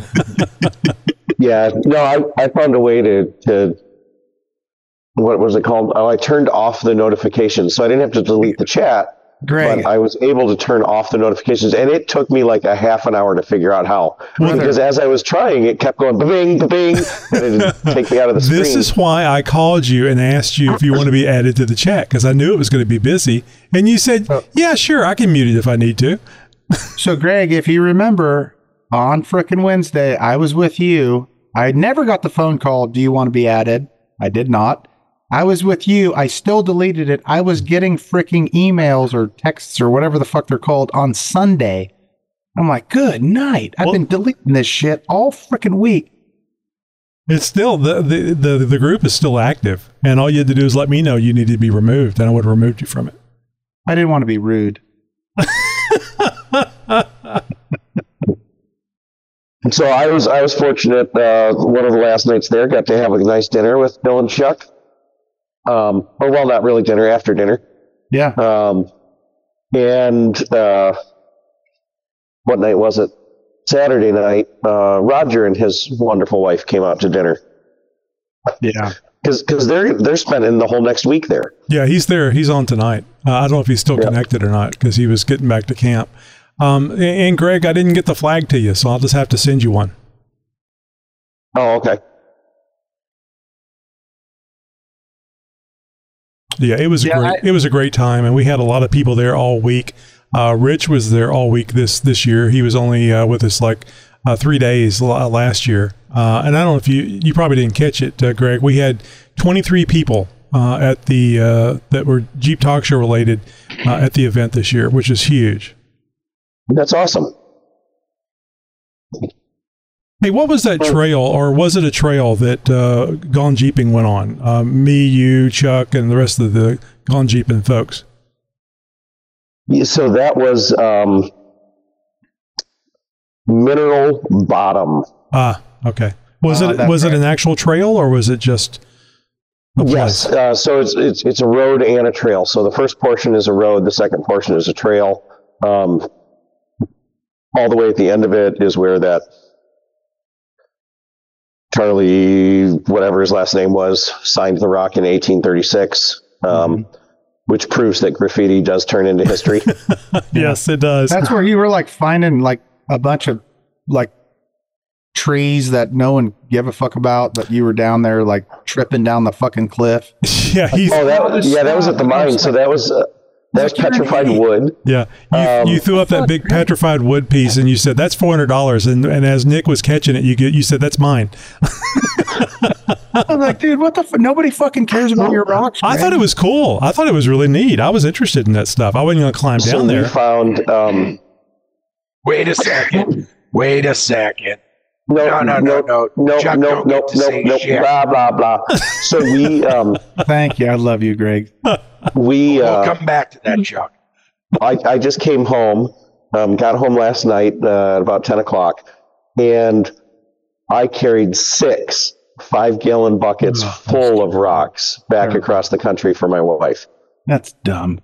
Yeah, no, I, I found a way to, to, what was it called? Oh, I turned off the notifications, so I didn't have to delete the chat. Greg, But I was able to turn off the notifications, and it took me like a half an hour to figure out how. Brother. Because as I was trying, it kept going ba-bing, ba-bing, and it didn't take me out of the screen. This is why I called you and asked you if you want to be added to the chat, because I knew it was going to be busy. And you said, yeah, sure, I can mute it if I need to. so Greg, if you remember, on frickin' Wednesday, I was with you. I never got the phone call, do you want to be added? I did not. I was with you. I still deleted it. I was getting freaking emails or texts or whatever the fuck they're called on Sunday. I'm like, good night. I've Well- been deleting this shit all freaking week. It's still, the, the, the, the group is still active. And all you had to do is let me know you needed to be removed, and I would have removed you from it. I didn't want to be rude. So I was I was fortunate. Uh, one of the last nights there, got to have a nice dinner with Bill and Chuck. Um, or well, not really dinner, after dinner. Yeah. Um, and uh, what night was it? Saturday night. Uh, Roger and his wonderful wife came out to dinner Yeah. because they're they're spending the whole next week there. Yeah, he's there. He's on tonight. Uh, I don't know if he's still Yeah. connected or not, because he was getting back to camp. Um, and, and Greg, I didn't get the flag to you, so I'll just have to send you one. Oh, okay. Yeah, it was a Yeah, great. I- it was a great time, and we had a lot of people there all week. Uh, Rich was there all week this this year. He was only uh, with us like uh, three days l- last year, uh, and I don't know if you you probably didn't catch it, uh, Greg. We had twenty-three people uh, at the uh, that were Jeep Talk Show related uh, at the event this year, which is huge. That's awesome. Hey, what was that trail, or was it a trail that uh, Gone Jeeping went on? Uh, me, you, Chuck, and the rest of the Gone Jeeping folks. Yeah, so that was um, Mineral Bottom. Ah, okay. Was Uh, it that's was it right. an actual trail, or was it just a Yes, place? uh, so it's, it's it's a road and a trail. So the first portion is a road, the second portion is a trail. Um, all the way at the end of it is where that Charlie, whatever his last name was, signed the rock in eighteen thirty-six, um, Mm-hmm. which proves that graffiti does turn into history. Yes, it does. That's where you were like finding like a bunch of like trees that no one gave a fuck about, but you were down there like tripping down the fucking cliff. Yeah, he's oh, that yeah, that was at the mine. So that was uh, that was petrified wood. yeah. You, Um, you threw up that big petrified wood piece, and you said that's four hundred dollars. And and as Nick was catching it, you get you said that's mine. I'm like, dude, what the? F-? Nobody fucking cares about your rocks. I man. thought it was cool. I thought it was really neat. I was interested in that stuff. I wasn't going to climb So down we there. found um, Wait a second. Wait a second. no, No, no, no, no. no, Chuck no, don't no, get to no, say no, shit. blah blah blah. So we um, Thank you. I love you, Greg. we We'll uh, come back to that, Chuck. I, I just came home, um, got home last night uh, at about ten o'clock, and I carried six five-gallon buckets Oh, full of rocks back terrible. across the country for my wife. That's dumb.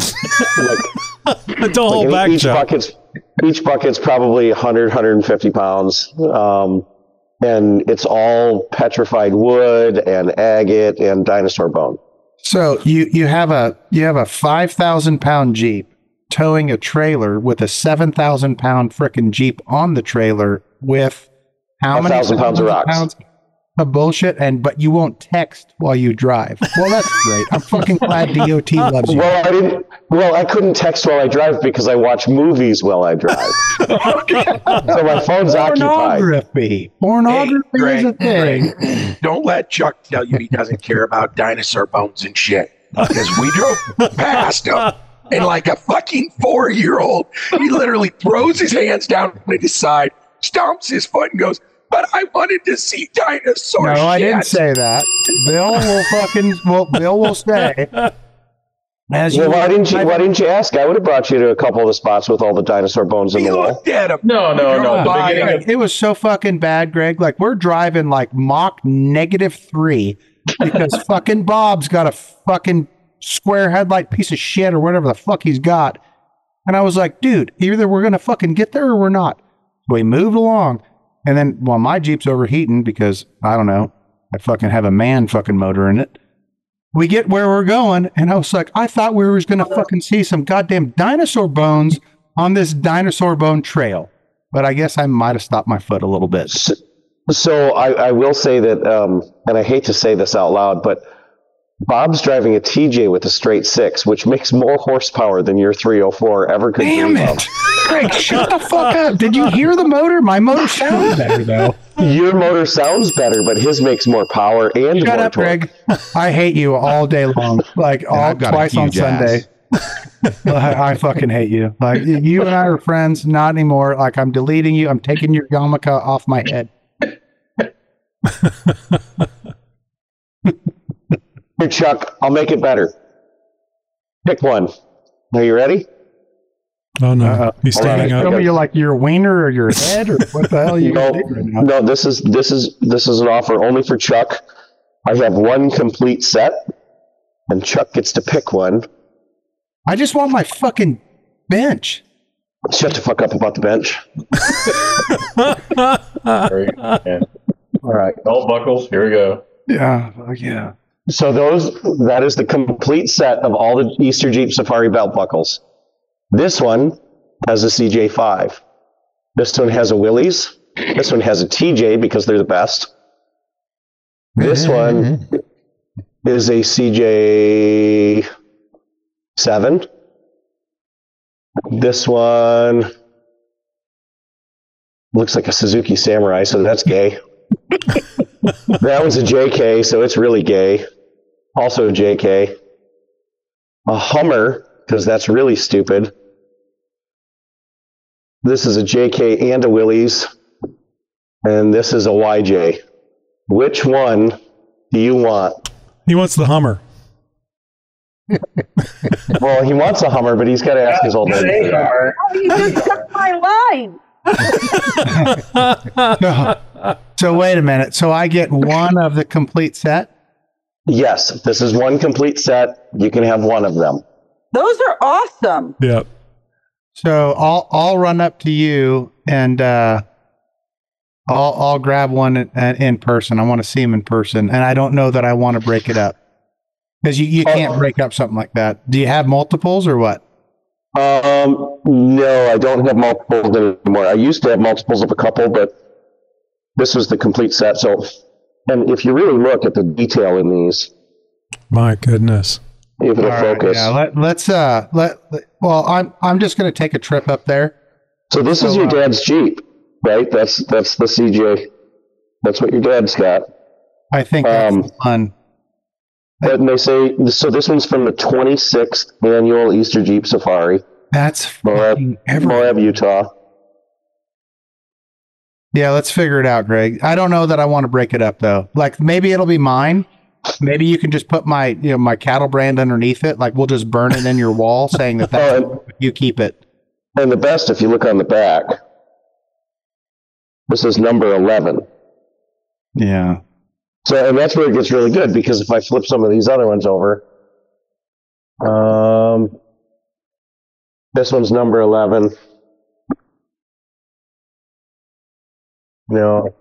Like, Don't hold like back, each Chuck. bucket's each bucket's probably one hundred, one hundred fifty pounds, um, and it's all petrified wood and agate and dinosaur bone. So you you have a you have a five thousand pound Jeep towing a trailer with a seven thousand pound frickin' Jeep on the trailer with how A many thousand pounds of rocks. pounds of bullshit, and but you won't text while you drive. Well, that's great. I'm fucking glad D O T loves you. Well, I didn't. Well, I couldn't text while I drive because I watch movies while I drive. So my phone's occupied. Pornography. Pornography Hey, is a Greg, thing. Don't let Chuck tell you he doesn't care about dinosaur bones and shit. Because we drove past him, and like a fucking four-year-old, he literally throws his hands down at his side, stomps his foot, and goes, "But I wanted to see dinosaur No, shit." I didn't say that. Bill will fucking. Well, Bill will stay. As Well, you, why didn't you? Why didn't you ask? I would have brought you to a couple of the spots with all the dinosaur bones in He the wall. looked at him. No, no, He no. drove The by beginning him. of It was so fucking bad, Greg. Like we're driving like Mach negative three because fucking Bob's got a fucking square headlight piece of shit or whatever the fuck he's got. And I was like, dude, either we're gonna fucking get there or we're not. So we moved along, and then well, my Jeep's overheating because I don't know, I fucking have a man fucking motor in it. We get where we're going, and I was like, I thought we was gonna fucking see some goddamn dinosaur bones on this dinosaur bone trail. But I guess I might have stopped my foot a little bit. So, so I, I will say that, um, and I hate to say this out loud, but Bob's driving a T J with a straight six, which makes more horsepower than your three oh four ever could Damn dream it. Greg, shut the fuck up. Did you hear the motor? My motor sounds better, though. of. Your motor sounds better, but his makes more power and Shut more up, torque. Greg. I hate you all day long. Like, all I've got a twice on huge ass. Sunday. I, I fucking hate you. Like, you and I are friends, not anymore. Like, I'm deleting you. I'm taking your yarmulke off my head. Here, Chuck, I'll make it better. Pick one. Are you ready? Oh no, Uh-oh. he's Hold on, standing I- up. Tell me you're like your wiener or your head or what the hell are you No, doing right now? no, this is this is this is an offer only for Chuck. I have one complete set, and Chuck gets to pick one. I just want my fucking bench. Shut the fuck up about the bench. Great. Yeah. All right. Belt buckles. Here we go. Yeah, fuck yeah. So those that is the complete set of all the Easter Jeep Safari belt buckles. This one has a C J five. This one has a Willys. This one has a T J because they're the best. This one is a C J seven. This one looks like a Suzuki Samurai, so that's gay. That one's a J K, so it's really gay. Also J K. A Hummer, because that's really stupid. This is a J K and a Willys. And this is a Y J. Which one do you want? He wants the Hummer. Well, he wants a Hummer, but he's got to ask his old lady. Oh, you just cut my line. so, so wait a minute. So I get one of the complete set? Yes, this is one complete set. You can have one of them. Those are awesome. Yep. So I'll I'll run up to you and uh, I'll I'll grab one in, in person. I want to see him in person, and I don't know that I want to break it up because you, you can't break up something like that. Do you have multiples or what? Um, no, I don't have multiples anymore. I used to have multiples of a couple, but this was the complete set. So, and if you really look at the detail in these, my goodness, if it'll All focus. Right, yeah, let, let's uh let well, I'm I'm just going to take a trip up there. So this so, is your dad's Jeep, right? That's that's the C J. That's what your dad's got. I think that's um, fun. But they say so. This one's from the twenty-sixth annual Easter Jeep Safari. That's Moab, Moab, Utah. Yeah, let's figure it out, Greg. I don't know that I want to break it up though. Like maybe it'll be mine. Maybe you can just put my you know my cattle brand underneath it. Like we'll just burn it in your wall, saying that that's uh, you keep it. And the best, if you look on the back, this is number eleven. Yeah. So, and that's where it gets really good, because if I flip some of these other ones over, um, this one's number eleven. No.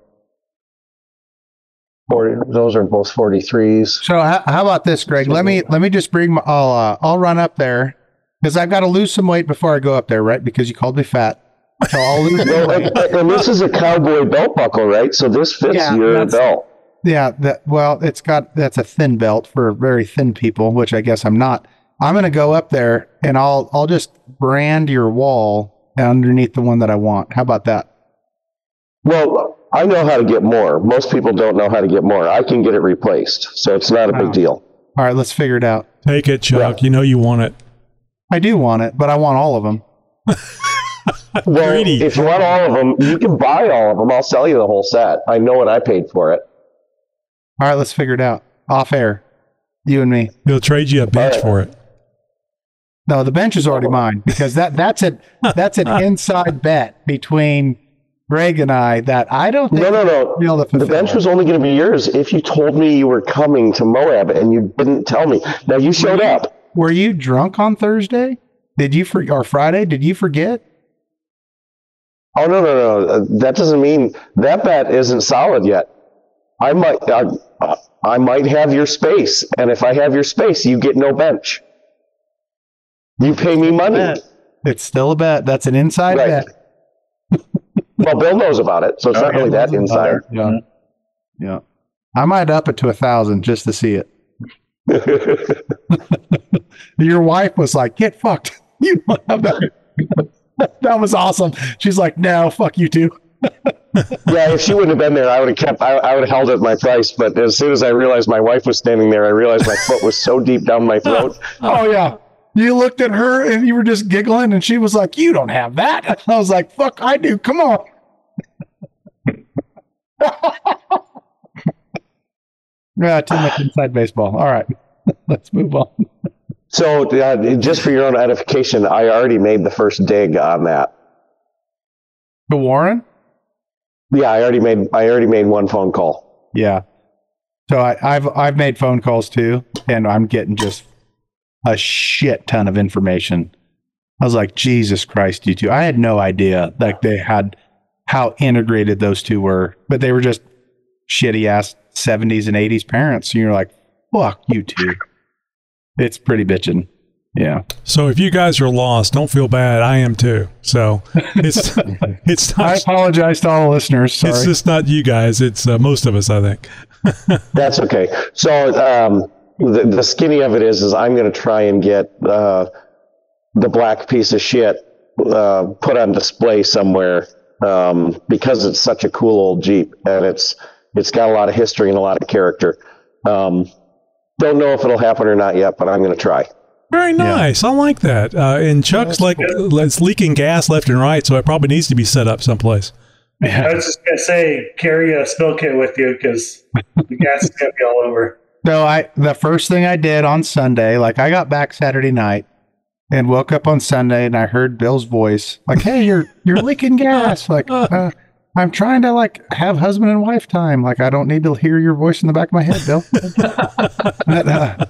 forty, those are both forty-threes. So how, how about this, Greg? Let me let me just bring my, I'll uh, I'll run up there because I've got to lose some weight before I go up there, right? Because you called me fat. So I'll lose some weight. And, and this is a cowboy belt buckle, right? So this fits Yeah, your that's- belt. Yeah, that well, it's got that's a thin belt for very thin people, which I guess I'm not. I'm gonna go up there and I'll I'll just brand your wall underneath the one that I want. How about that? Well, I know how to get more. Most people don't know how to get more. I can get it replaced, so it's not a big Oh. deal. All right, let's figure it out. Take it, Chuck. Yeah. You know you want it. I do want it, but I want all of them. Well, Greedy. if you want all of them, you can buy all of them. I'll sell you the whole set. I know what I paid for it. All right, let's figure it out. Off air. You and me. He'll trade you a bench for it. No, the bench is already mine because that that's a that's an inside bet between Greg and I that I don't think No, no, no. we'll be able to The fulfill. bench was only going to be yours if you told me you were coming to Moab and you didn't tell me. Now, you showed up. Were you drunk on Thursday? Did you for or Friday? Did you forget? Oh, no, no, no. Uh, That doesn't mean that bet isn't solid yet. I might, I, I might have your space, and if I have your space, you get no bench. You pay me money. It's still a bet. That's an inside Right. bet. Well, Bill knows about it, so it's not really that inside. Yeah. Yeah. I might up it to a thousand just to see it. Your wife was like, "Get fucked." You don't have that. That was awesome. She's like, "No, fuck you too." Yeah, if she wouldn't have been there, I would have kept. I, I would have held at my price. But as soon as I realized my wife was standing there, I realized my foot was so deep down my throat. Oh yeah. You looked at her and you were just giggling, and she was like, "You don't have that." I was like, "Fuck, I do. Come on." Yeah, too much inside baseball. All right, let's move on. So, uh, just for your own edification, I already made the first dig on that. To Warren? Yeah, I already made. I already made one phone call. Yeah. So I, I've I've made phone calls too, and I'm getting just a shit ton of information. I was like, Jesus Christ, you two! I had no idea like they had how integrated those two were, but they were just shitty ass seventies and eighties parents. And you're like, fuck you two. It's pretty bitchin'. Yeah. So if you guys are lost, don't feel bad. I am too. So it's it's not. I apologize to all the listeners. Sorry. It's just not you guys. It's uh, most of us, I think. That's okay. So um, the, the skinny of it is, is I'm going to try and get uh, the black piece of shit uh, put on display somewhere um, because it's such a cool old Jeep and it's it's got a lot of history and a lot of character. Um, don't know if it'll happen or not yet, but I'm going to try. Very nice. Yeah. I like that. Uh, and Chuck's like, it's leaking gas left and right, so it probably needs to be set up someplace. I was just going to say, carry a spill kit with you because the gas is going to be all over. So I, the first thing I did on Sunday, like I got back Saturday night and woke up on Sunday and I heard Bill's voice like, hey, you're, you're leaking gas. Like, uh, I'm trying to like have husband and wife time. Like, I don't need to hear your voice in the back of my head, Bill. but, uh,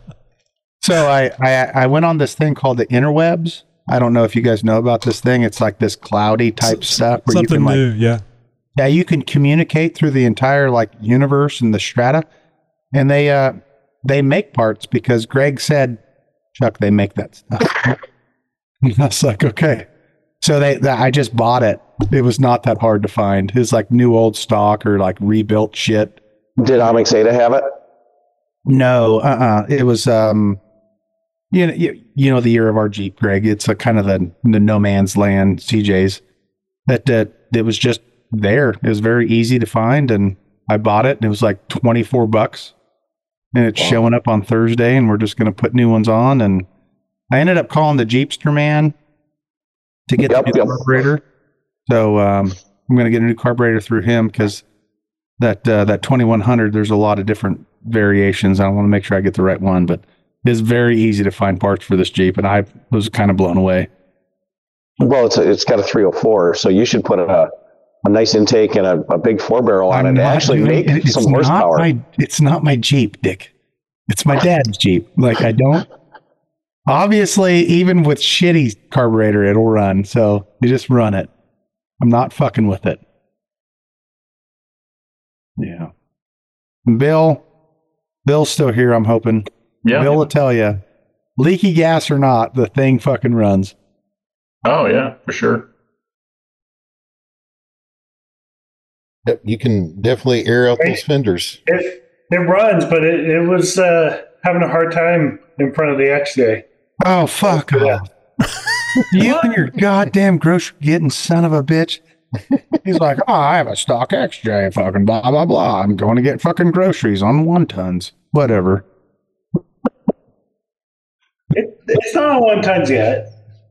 so I, I, I went on this thing called the interwebs. I don't know if you guys know about this thing. It's like this cloudy type S- stuff where something you can new, like, yeah. Yeah, you can communicate through the entire like universe and the strata. And they uh they make parts because Greg said, Chuck, they make that stuff. And I was like, okay. So they, they I just bought it. It was not that hard to find. It's like new old stock or like rebuilt shit. Did Onyx Ada have it? No, uh-uh. It was um you know you, you know the year of our Jeep, Greg. It's a kind of the, the no man's land C Js. That uh, it was just there. It was very easy to find and I bought it and it was like twenty-four bucks. And it's wow. showing up on Thursday and we're just going to put new ones on. And I ended up calling the Jeepster man to get yep, the new yep. carburetor. So um, I'm going to get a new carburetor through him because that uh, that twenty-one hundred, there's a lot of different variations. I want to make sure I get the right one, but it's very easy to find parts for this Jeep. And I was kind of blown away. Well, it's a, it's got a three oh four, so you should put a a nice intake and a, a big four barrel on I'm it to actually doing, make some horsepower. My, it's not my Jeep, Dick. It's my dad's Jeep. Like I don't, obviously even with shitty carburetor, it'll run. So you just run it. I'm not fucking with it. Yeah. Bill, Bill's still here. I'm hoping. Yeah. Bill will tell you, leaky gas or not, the thing fucking runs. Oh yeah, for sure. Yep, you can definitely air out those fenders. It, it runs, but it, it was uh, having a hard time in front of the X-Ray. Oh, fuck off. You and your goddamn grocery getting son of a bitch. He's like, oh, I have a stock X J, fucking blah, blah, blah. I'm going to get fucking groceries on one tons. Whatever. It, it's not on one tons yet.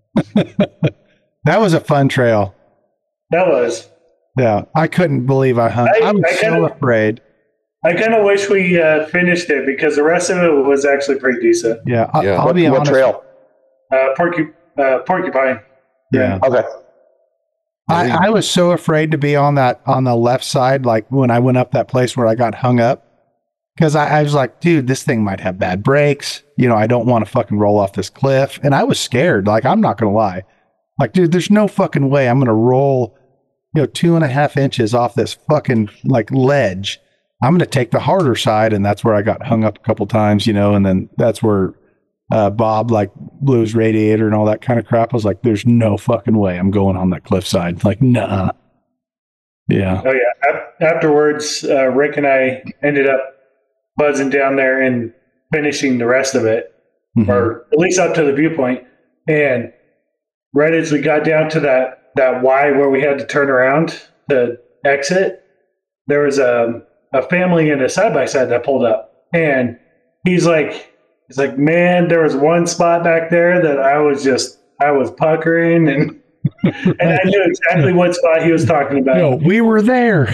That was a fun trail. That was. Yeah, I couldn't believe I hung. I, I was I kinda, so afraid. I kind of wish we uh, finished it because the rest of it was actually pretty decent. Yeah, I, yeah. I'll what, be what honest. Trail? Uh, porcu- uh, porcupine. Yeah. Okay. I, I was so afraid to be on that on the left side, like when I went up that place where I got hung up, because I, I was like, dude, this thing might have bad brakes. You know, I don't want to fucking roll off this cliff, and I was scared. Like, I'm not gonna lie. Like, dude, there's no fucking way I'm gonna roll, you know, two and a half inches off this fucking like ledge. I'm going to take the harder side. And that's where I got hung up a couple times, you know, and then that's where uh, Bob like blew his radiator and all that kind of crap. I was like, there's no fucking way I'm going on that cliffside. Like, nah. Yeah. Oh yeah. Afterwards, uh, Rick and I ended up buzzing down there and finishing the rest of it, mm-hmm. or at least up to the viewpoint. And right as we got down to that, that Y where we had to turn around to exit, there was a, a family in a side-by-side that pulled up. And he's like, he's like, man, there was one spot back there that I was just, I was puckering and, and I knew exactly what spot he was talking about. No, we were there.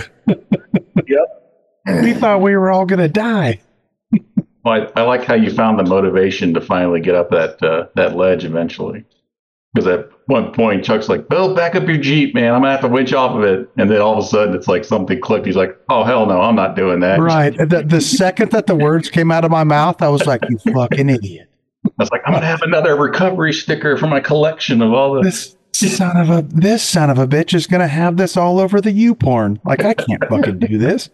Yep. We thought we were all going to die. Well, I, I like how you found the motivation to finally get up that, uh, that ledge eventually. Because at one point, Chuck's like, Bill, back up your Jeep, man. I'm going to have to winch off of it. And then all of a sudden, it's like something clicked. He's like, oh, hell no, I'm not doing that. Right. The, the second that the words came out of my mouth, I was like, you fucking idiot. I was like, I'm going to have another recovery sticker for my collection of all this. This son of a, this son of a bitch is going to have this all over the U-porn. Like, I can't fucking do this.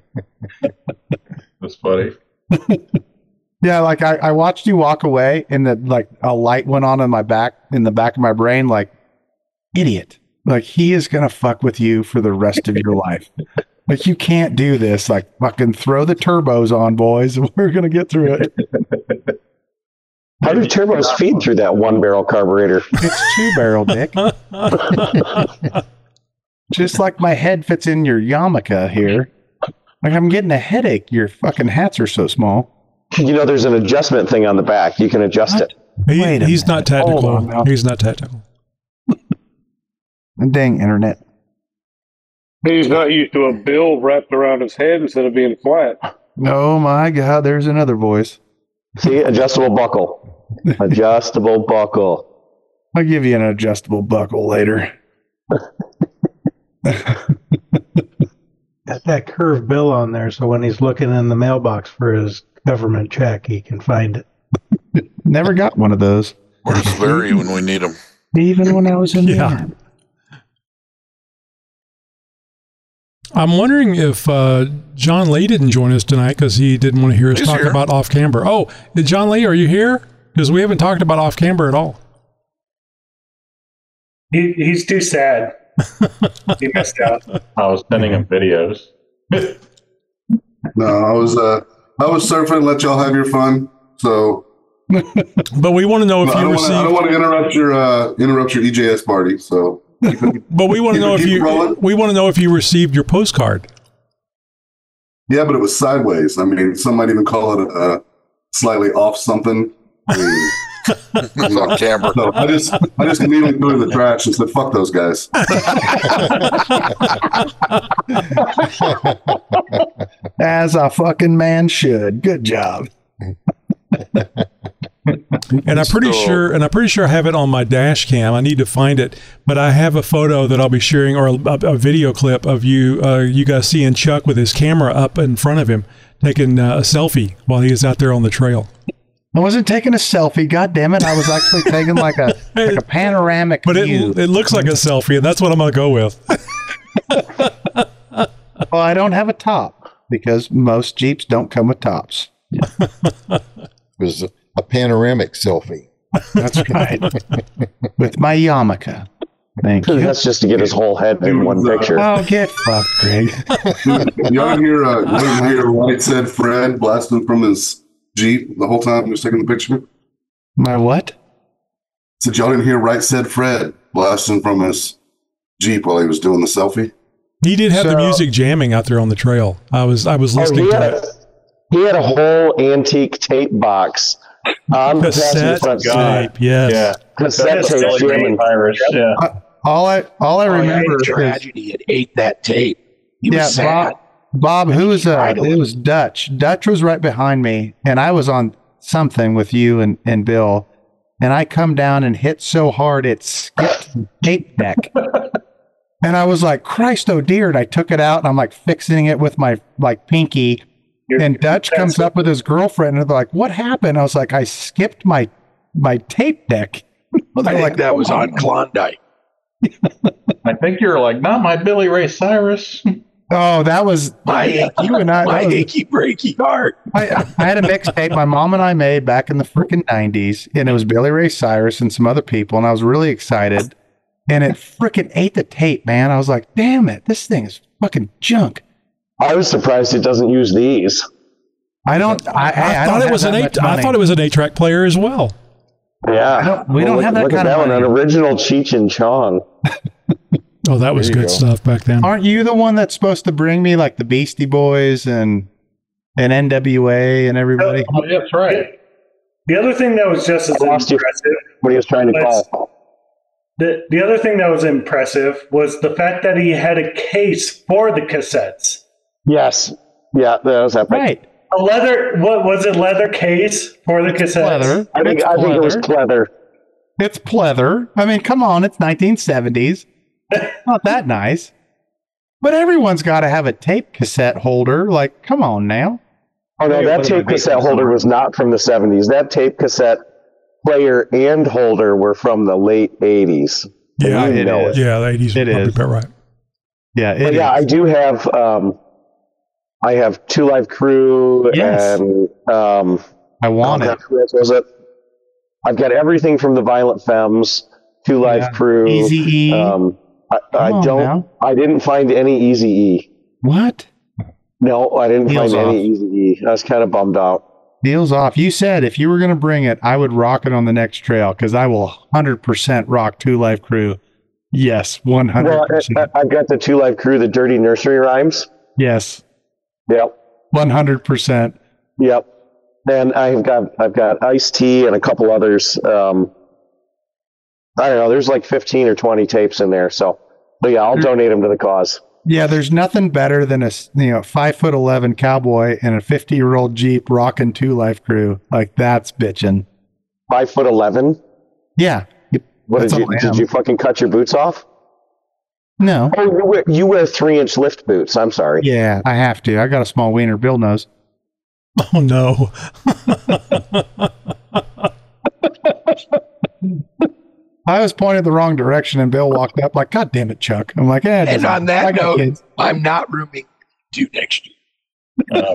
That's funny. Yeah, like I, I watched you walk away and the like a light went on in my back, in the back of my brain, like, idiot. Like, he is gonna fuck with you for the rest of your life. Like, you can't do this. Like, fucking throw the turbos on, boys. We're going to get through it. How do turbos feed through that one barrel carburetor? It's two barrel, Dick. Just like my head fits in your yarmulke here. Like, I'm getting a headache. Your fucking hats are so small. You know, there's an adjustment thing on the back. You can adjust What? it. He, Wait a he's not minute. Hold on technical. now. He's not technical. Dang internet. He's not used to a bill wrapped around his head instead of being flat. Oh my God, there's another voice. See, adjustable buckle. Adjustable buckle. I'll give you an adjustable buckle later. Got that curved bill on there, so when he's looking in the mailbox for his government check, he can find it. Never got one of those. Where's Larry when we need him? Even when I was in the Yeah. army. I'm wondering if uh, John Lee didn't join us tonight because he didn't want to hear us He's talk here. about off camber. Oh, John Lee, are you here? Because we haven't talked about off camber at all. He, he's too sad. He missed out. I was sending him videos. No, I was uh, I was surfing. Let y'all have your fun. So, But we want to know if I you don't received. wanna- I don't want to interrupt your uh, interrupt your E J S party. So, But we want to Keep it- know if keep it you. rolling. We want to know if you received your postcard. yeah, but it was sideways. I mean, some might even call it a, a slightly off something. I mean, It's on camera. so I just I just immediately threw it in the trash and said, "Fuck those guys." As a fucking man should. Good job. And I'm pretty So- sure, and I'm pretty sure I have it on my dash cam. I need to find it, but I have a photo that I'll be sharing, or a, a video clip of you, uh, you guys seeing Chuck with his camera up in front of him, taking uh, a selfie while he is out there on the trail. I wasn't taking a selfie. God damn it. I was actually taking like a like a panoramic But it view. it looks like a selfie, and that's what I'm gonna go with. Well, I don't have a top because most Jeeps don't come with tops. It was a, a panoramic selfie. That's right. With my yarmulke. Thank you. That's just to get his whole head in one picture. Oh, get fucked, Greg. Y'all didn't hear uh, y'all didn't hear White said Fred blasting from his Jeep the whole time he was taking the picture. My what? Said y'all didn't hear Right said Fred blasting from his Jeep while he was doing the selfie. He did have the So- music jamming out there on the trail. I was I was Oh, listening he, to had it. a, he had a whole antique tape box on the passenger Cassette front seat. tape, yes. Yeah. Cassette tape Silly jamming. Irish. Yeah. Uh, all I all I remember is tragedy. It ate that tape. He yeah, was sad. Bob. Bob, who was uh, Idle. it was Dutch. Dutch was right behind me, and I was on something with you and, and Bill, and I come down and hit so hard it skipped the tape deck. And I was like, Christ, oh dear. And I took it out and I'm like fixing it with my like pinky. And Dutch comes up with his girlfriend and they're like, what happened? I was like, I skipped my my tape deck. I They're think like, that was "Oh, on Klondike. I think you're like, not my Billy Ray Cyrus. Oh, that was My achy, you and I. my that was- achy breaky heart. I, I had a mixtape my mom and I made back in the freaking nineties, and it was Billy Ray Cyrus and some other people, and I was really excited. And it freaking ate the tape, man. I was like, damn it, this thing is fucking junk. I was surprised it doesn't use these. I don't. I, I, I, I thought don't it have was an that eight. much I money. thought it was an eight-track player as well. Yeah. I don't- we don't look, have that look kind at of that one, money. an original Cheech and Chong. Oh, that was There you good go. stuff back then. Aren't you the one that's supposed to bring me like the Beastie Boys and and N W A and everybody? Oh, that's right. The other thing that was just as I lost you. impressive, What he was trying to Let's- call. the, the other thing that was impressive was the fact that he had a case for the cassettes. Yes. Yeah, that was epic. Right. A leather, what was it, leather case for the cassettes? Pleather. I think It's I think it was pleather. pleather. It's pleather. I mean, come on, it's nineteen seventies. Not that nice. But everyone's got to have a tape cassette holder. Like, come on now. Oh no, that tape cassette holder was not from the seventies. That tape cassette player and holder were from the late eighties. Yeah, And you it know is. it. Yeah, the eighties. It Probably is. about right. Yeah, But it yeah, is. I do have um I have Two Live Crew Yes. and um I want oh, it. who else was it? I've got everything from the Violent Femmes, Two Live Yeah. Crew. Eazy-E. Um I, I Come on don't now. I didn't find any Easy E. What? No, I didn't Deal's find off. any easy E. I was kind of bummed out. Deal's off. You said if you were going to bring it, I would rock it on the next trail because I will one hundred percent rock Two Life Crew. Yes, one hundred percent. Well, I, I've got the Two Life Crew, the Dirty Nursery Rhymes. Yes. Yep. one hundred percent. Yep. And I've got I've got Ice-T and a couple others. Um, I don't know. There's like fifteen or twenty tapes in there. So, but yeah, I'll donate them to the cause. Yeah, there's nothing better than a you know five foot eleven cowboy and a fifty year old Jeep rocking Two Life Crew. Like that's bitching. Five foot eleven. Yeah. What That's did you all I did am. you fucking cut your boots off? No. Oh, you wear, you wear three inch lift boots. I'm sorry. Yeah, I have to. I got a small wiener. Bill knows. Oh no. I was pointed the wrong direction, and Bill walked up like, "God damn it, Chuck!" I'm like, "Eh." it And doesn't on matter. I that got note, kids." I'm not rooming two next year.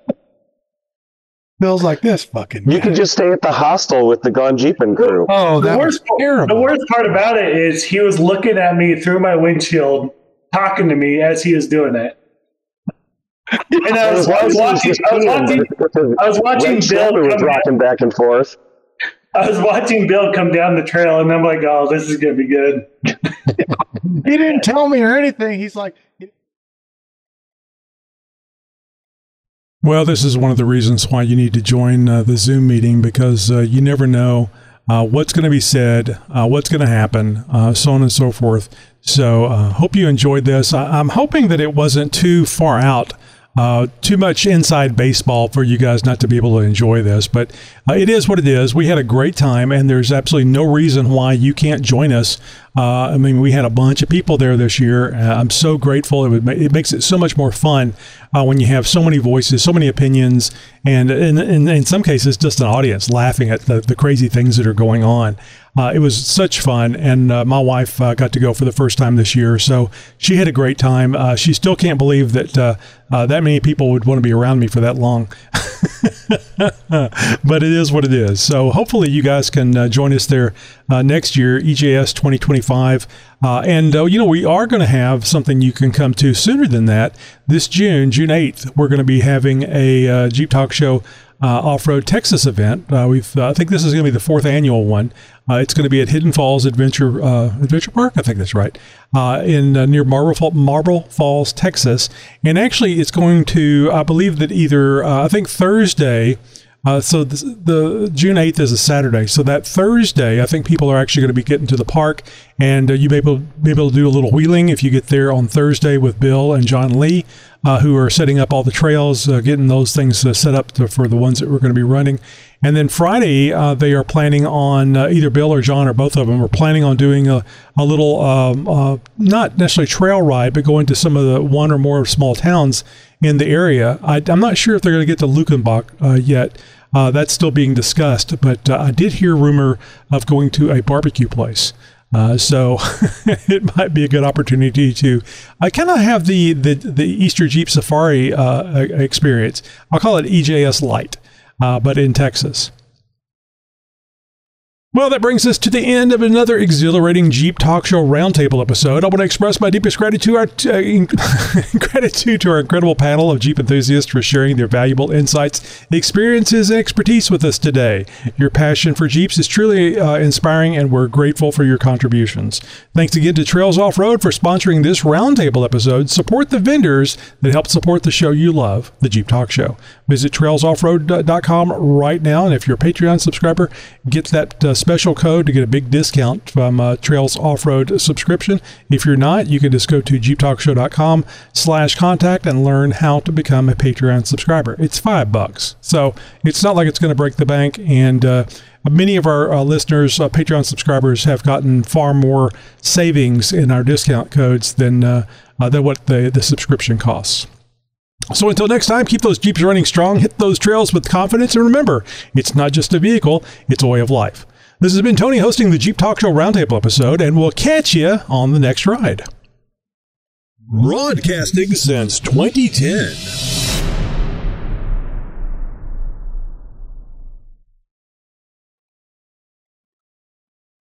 Bill's like, "This fucking." You guy." can just stay at the hostel with the Gone Jeepin' crew. Oh, The that was worst, terrible. the worst part about it is he was looking at me through my windshield, talking to me as he was doing it. And I was, I was watching. I was watching. I was watching Bill was come rocking back and forth. I was watching Bill come down the trail, and I'm like, "Oh, this is gonna be good." He didn't tell me or anything. He's like, Well, this is one of the reasons why you need to join uh, the Zoom meeting because uh, you never know uh, what's going to be said, uh, what's going to happen, uh, so on and so forth. So uh, hope you enjoyed this. I- I'm hoping that it wasn't too far out, uh, too much inside baseball for you guys not to be able to enjoy this. But uh, it is what it is. We had a great time, and there's absolutely no reason why you can't join us. Uh, I mean, we had a bunch of people there this year. Uh, I'm so grateful. It would ma- it makes it so much more fun uh, when you have so many voices, so many opinions, and in, in, in some cases, just an audience laughing at the, the crazy things that are going on. Uh, it was such fun, and uh, my wife uh, got to go for the first time this year, so she had a great time. Uh, she still can't believe that uh, uh, that many people would want to be around me for that long. But it is what it is. So hopefully you guys can uh, join us there uh, next year, E J S twenty twenty-five. Uh, and, uh, you know, we are going to have something you can come to sooner than that. This June, June eighth, we're going to be having a uh, Jeep Talk Show uh, Off-Road Texas event. Uh, we've uh, I think this is going to be the fourth annual one. Uh, it's going to be at Hidden Falls Adventure uh, Adventure Park. I think that's right. Uh, in uh, near Marble, Fall, Marble Falls, Texas. And actually, it's going to, I believe that either, uh, I think Thursday, uh, so the, the June eighth is a Saturday. So that Thursday, I think people are actually going to be getting to the park, and uh, you may be able, be able to do a little wheeling if you get there on Thursday with Bill and John Lee, uh, who are setting up all the trails, uh, getting those things uh, set up to, for the ones that we're going to be running. And then Friday, uh, they are planning on, uh, either Bill or John or both of them are planning on doing a, a little, um, uh, not necessarily trail ride, but going to some of the one or more small towns in the area. I, I'm not sure if they're going to get to Lukenbach uh, yet. Uh, that's still being discussed, but uh, I did hear rumor of going to a barbecue place. Uh, so it might be a good opportunity to I kind of have the, the, the Easter Jeep Safari uh, experience. I'll call it E J S Light. Uh, but in Texas. Well, that brings us to the end of another exhilarating Jeep Talk Show Roundtable episode. I want to express my deepest gratitude, our, uh, gratitude to our incredible panel of Jeep enthusiasts for sharing their valuable insights, experiences, and expertise with us today. Your passion for Jeeps is truly uh, inspiring, and we're grateful for your contributions. Thanks again to Trails Off-Road for sponsoring this Roundtable episode. Support the vendors that help support the show you love, the Jeep Talk Show. Visit trails off road dot com right now, and if you're a Patreon subscriber, get that uh, special code to get a big discount from uh, Trails Off-Road subscription. If you're not, you can just go to jeep talk show dot com slash contact and learn how to become a Patreon subscriber. It's five bucks, so it's not like it's going to break the bank. And uh, many of our uh, listeners, uh, Patreon subscribers, have gotten far more savings in our discount codes than uh, uh, than what the, the subscription costs. So until next time, keep those Jeeps running strong, hit those trails with confidence, and remember, it's not just a vehicle, it's a way of life. This has been Tony hosting the Jeep Talk Show Roundtable episode, and we'll catch you on the next ride. Broadcasting since twenty ten.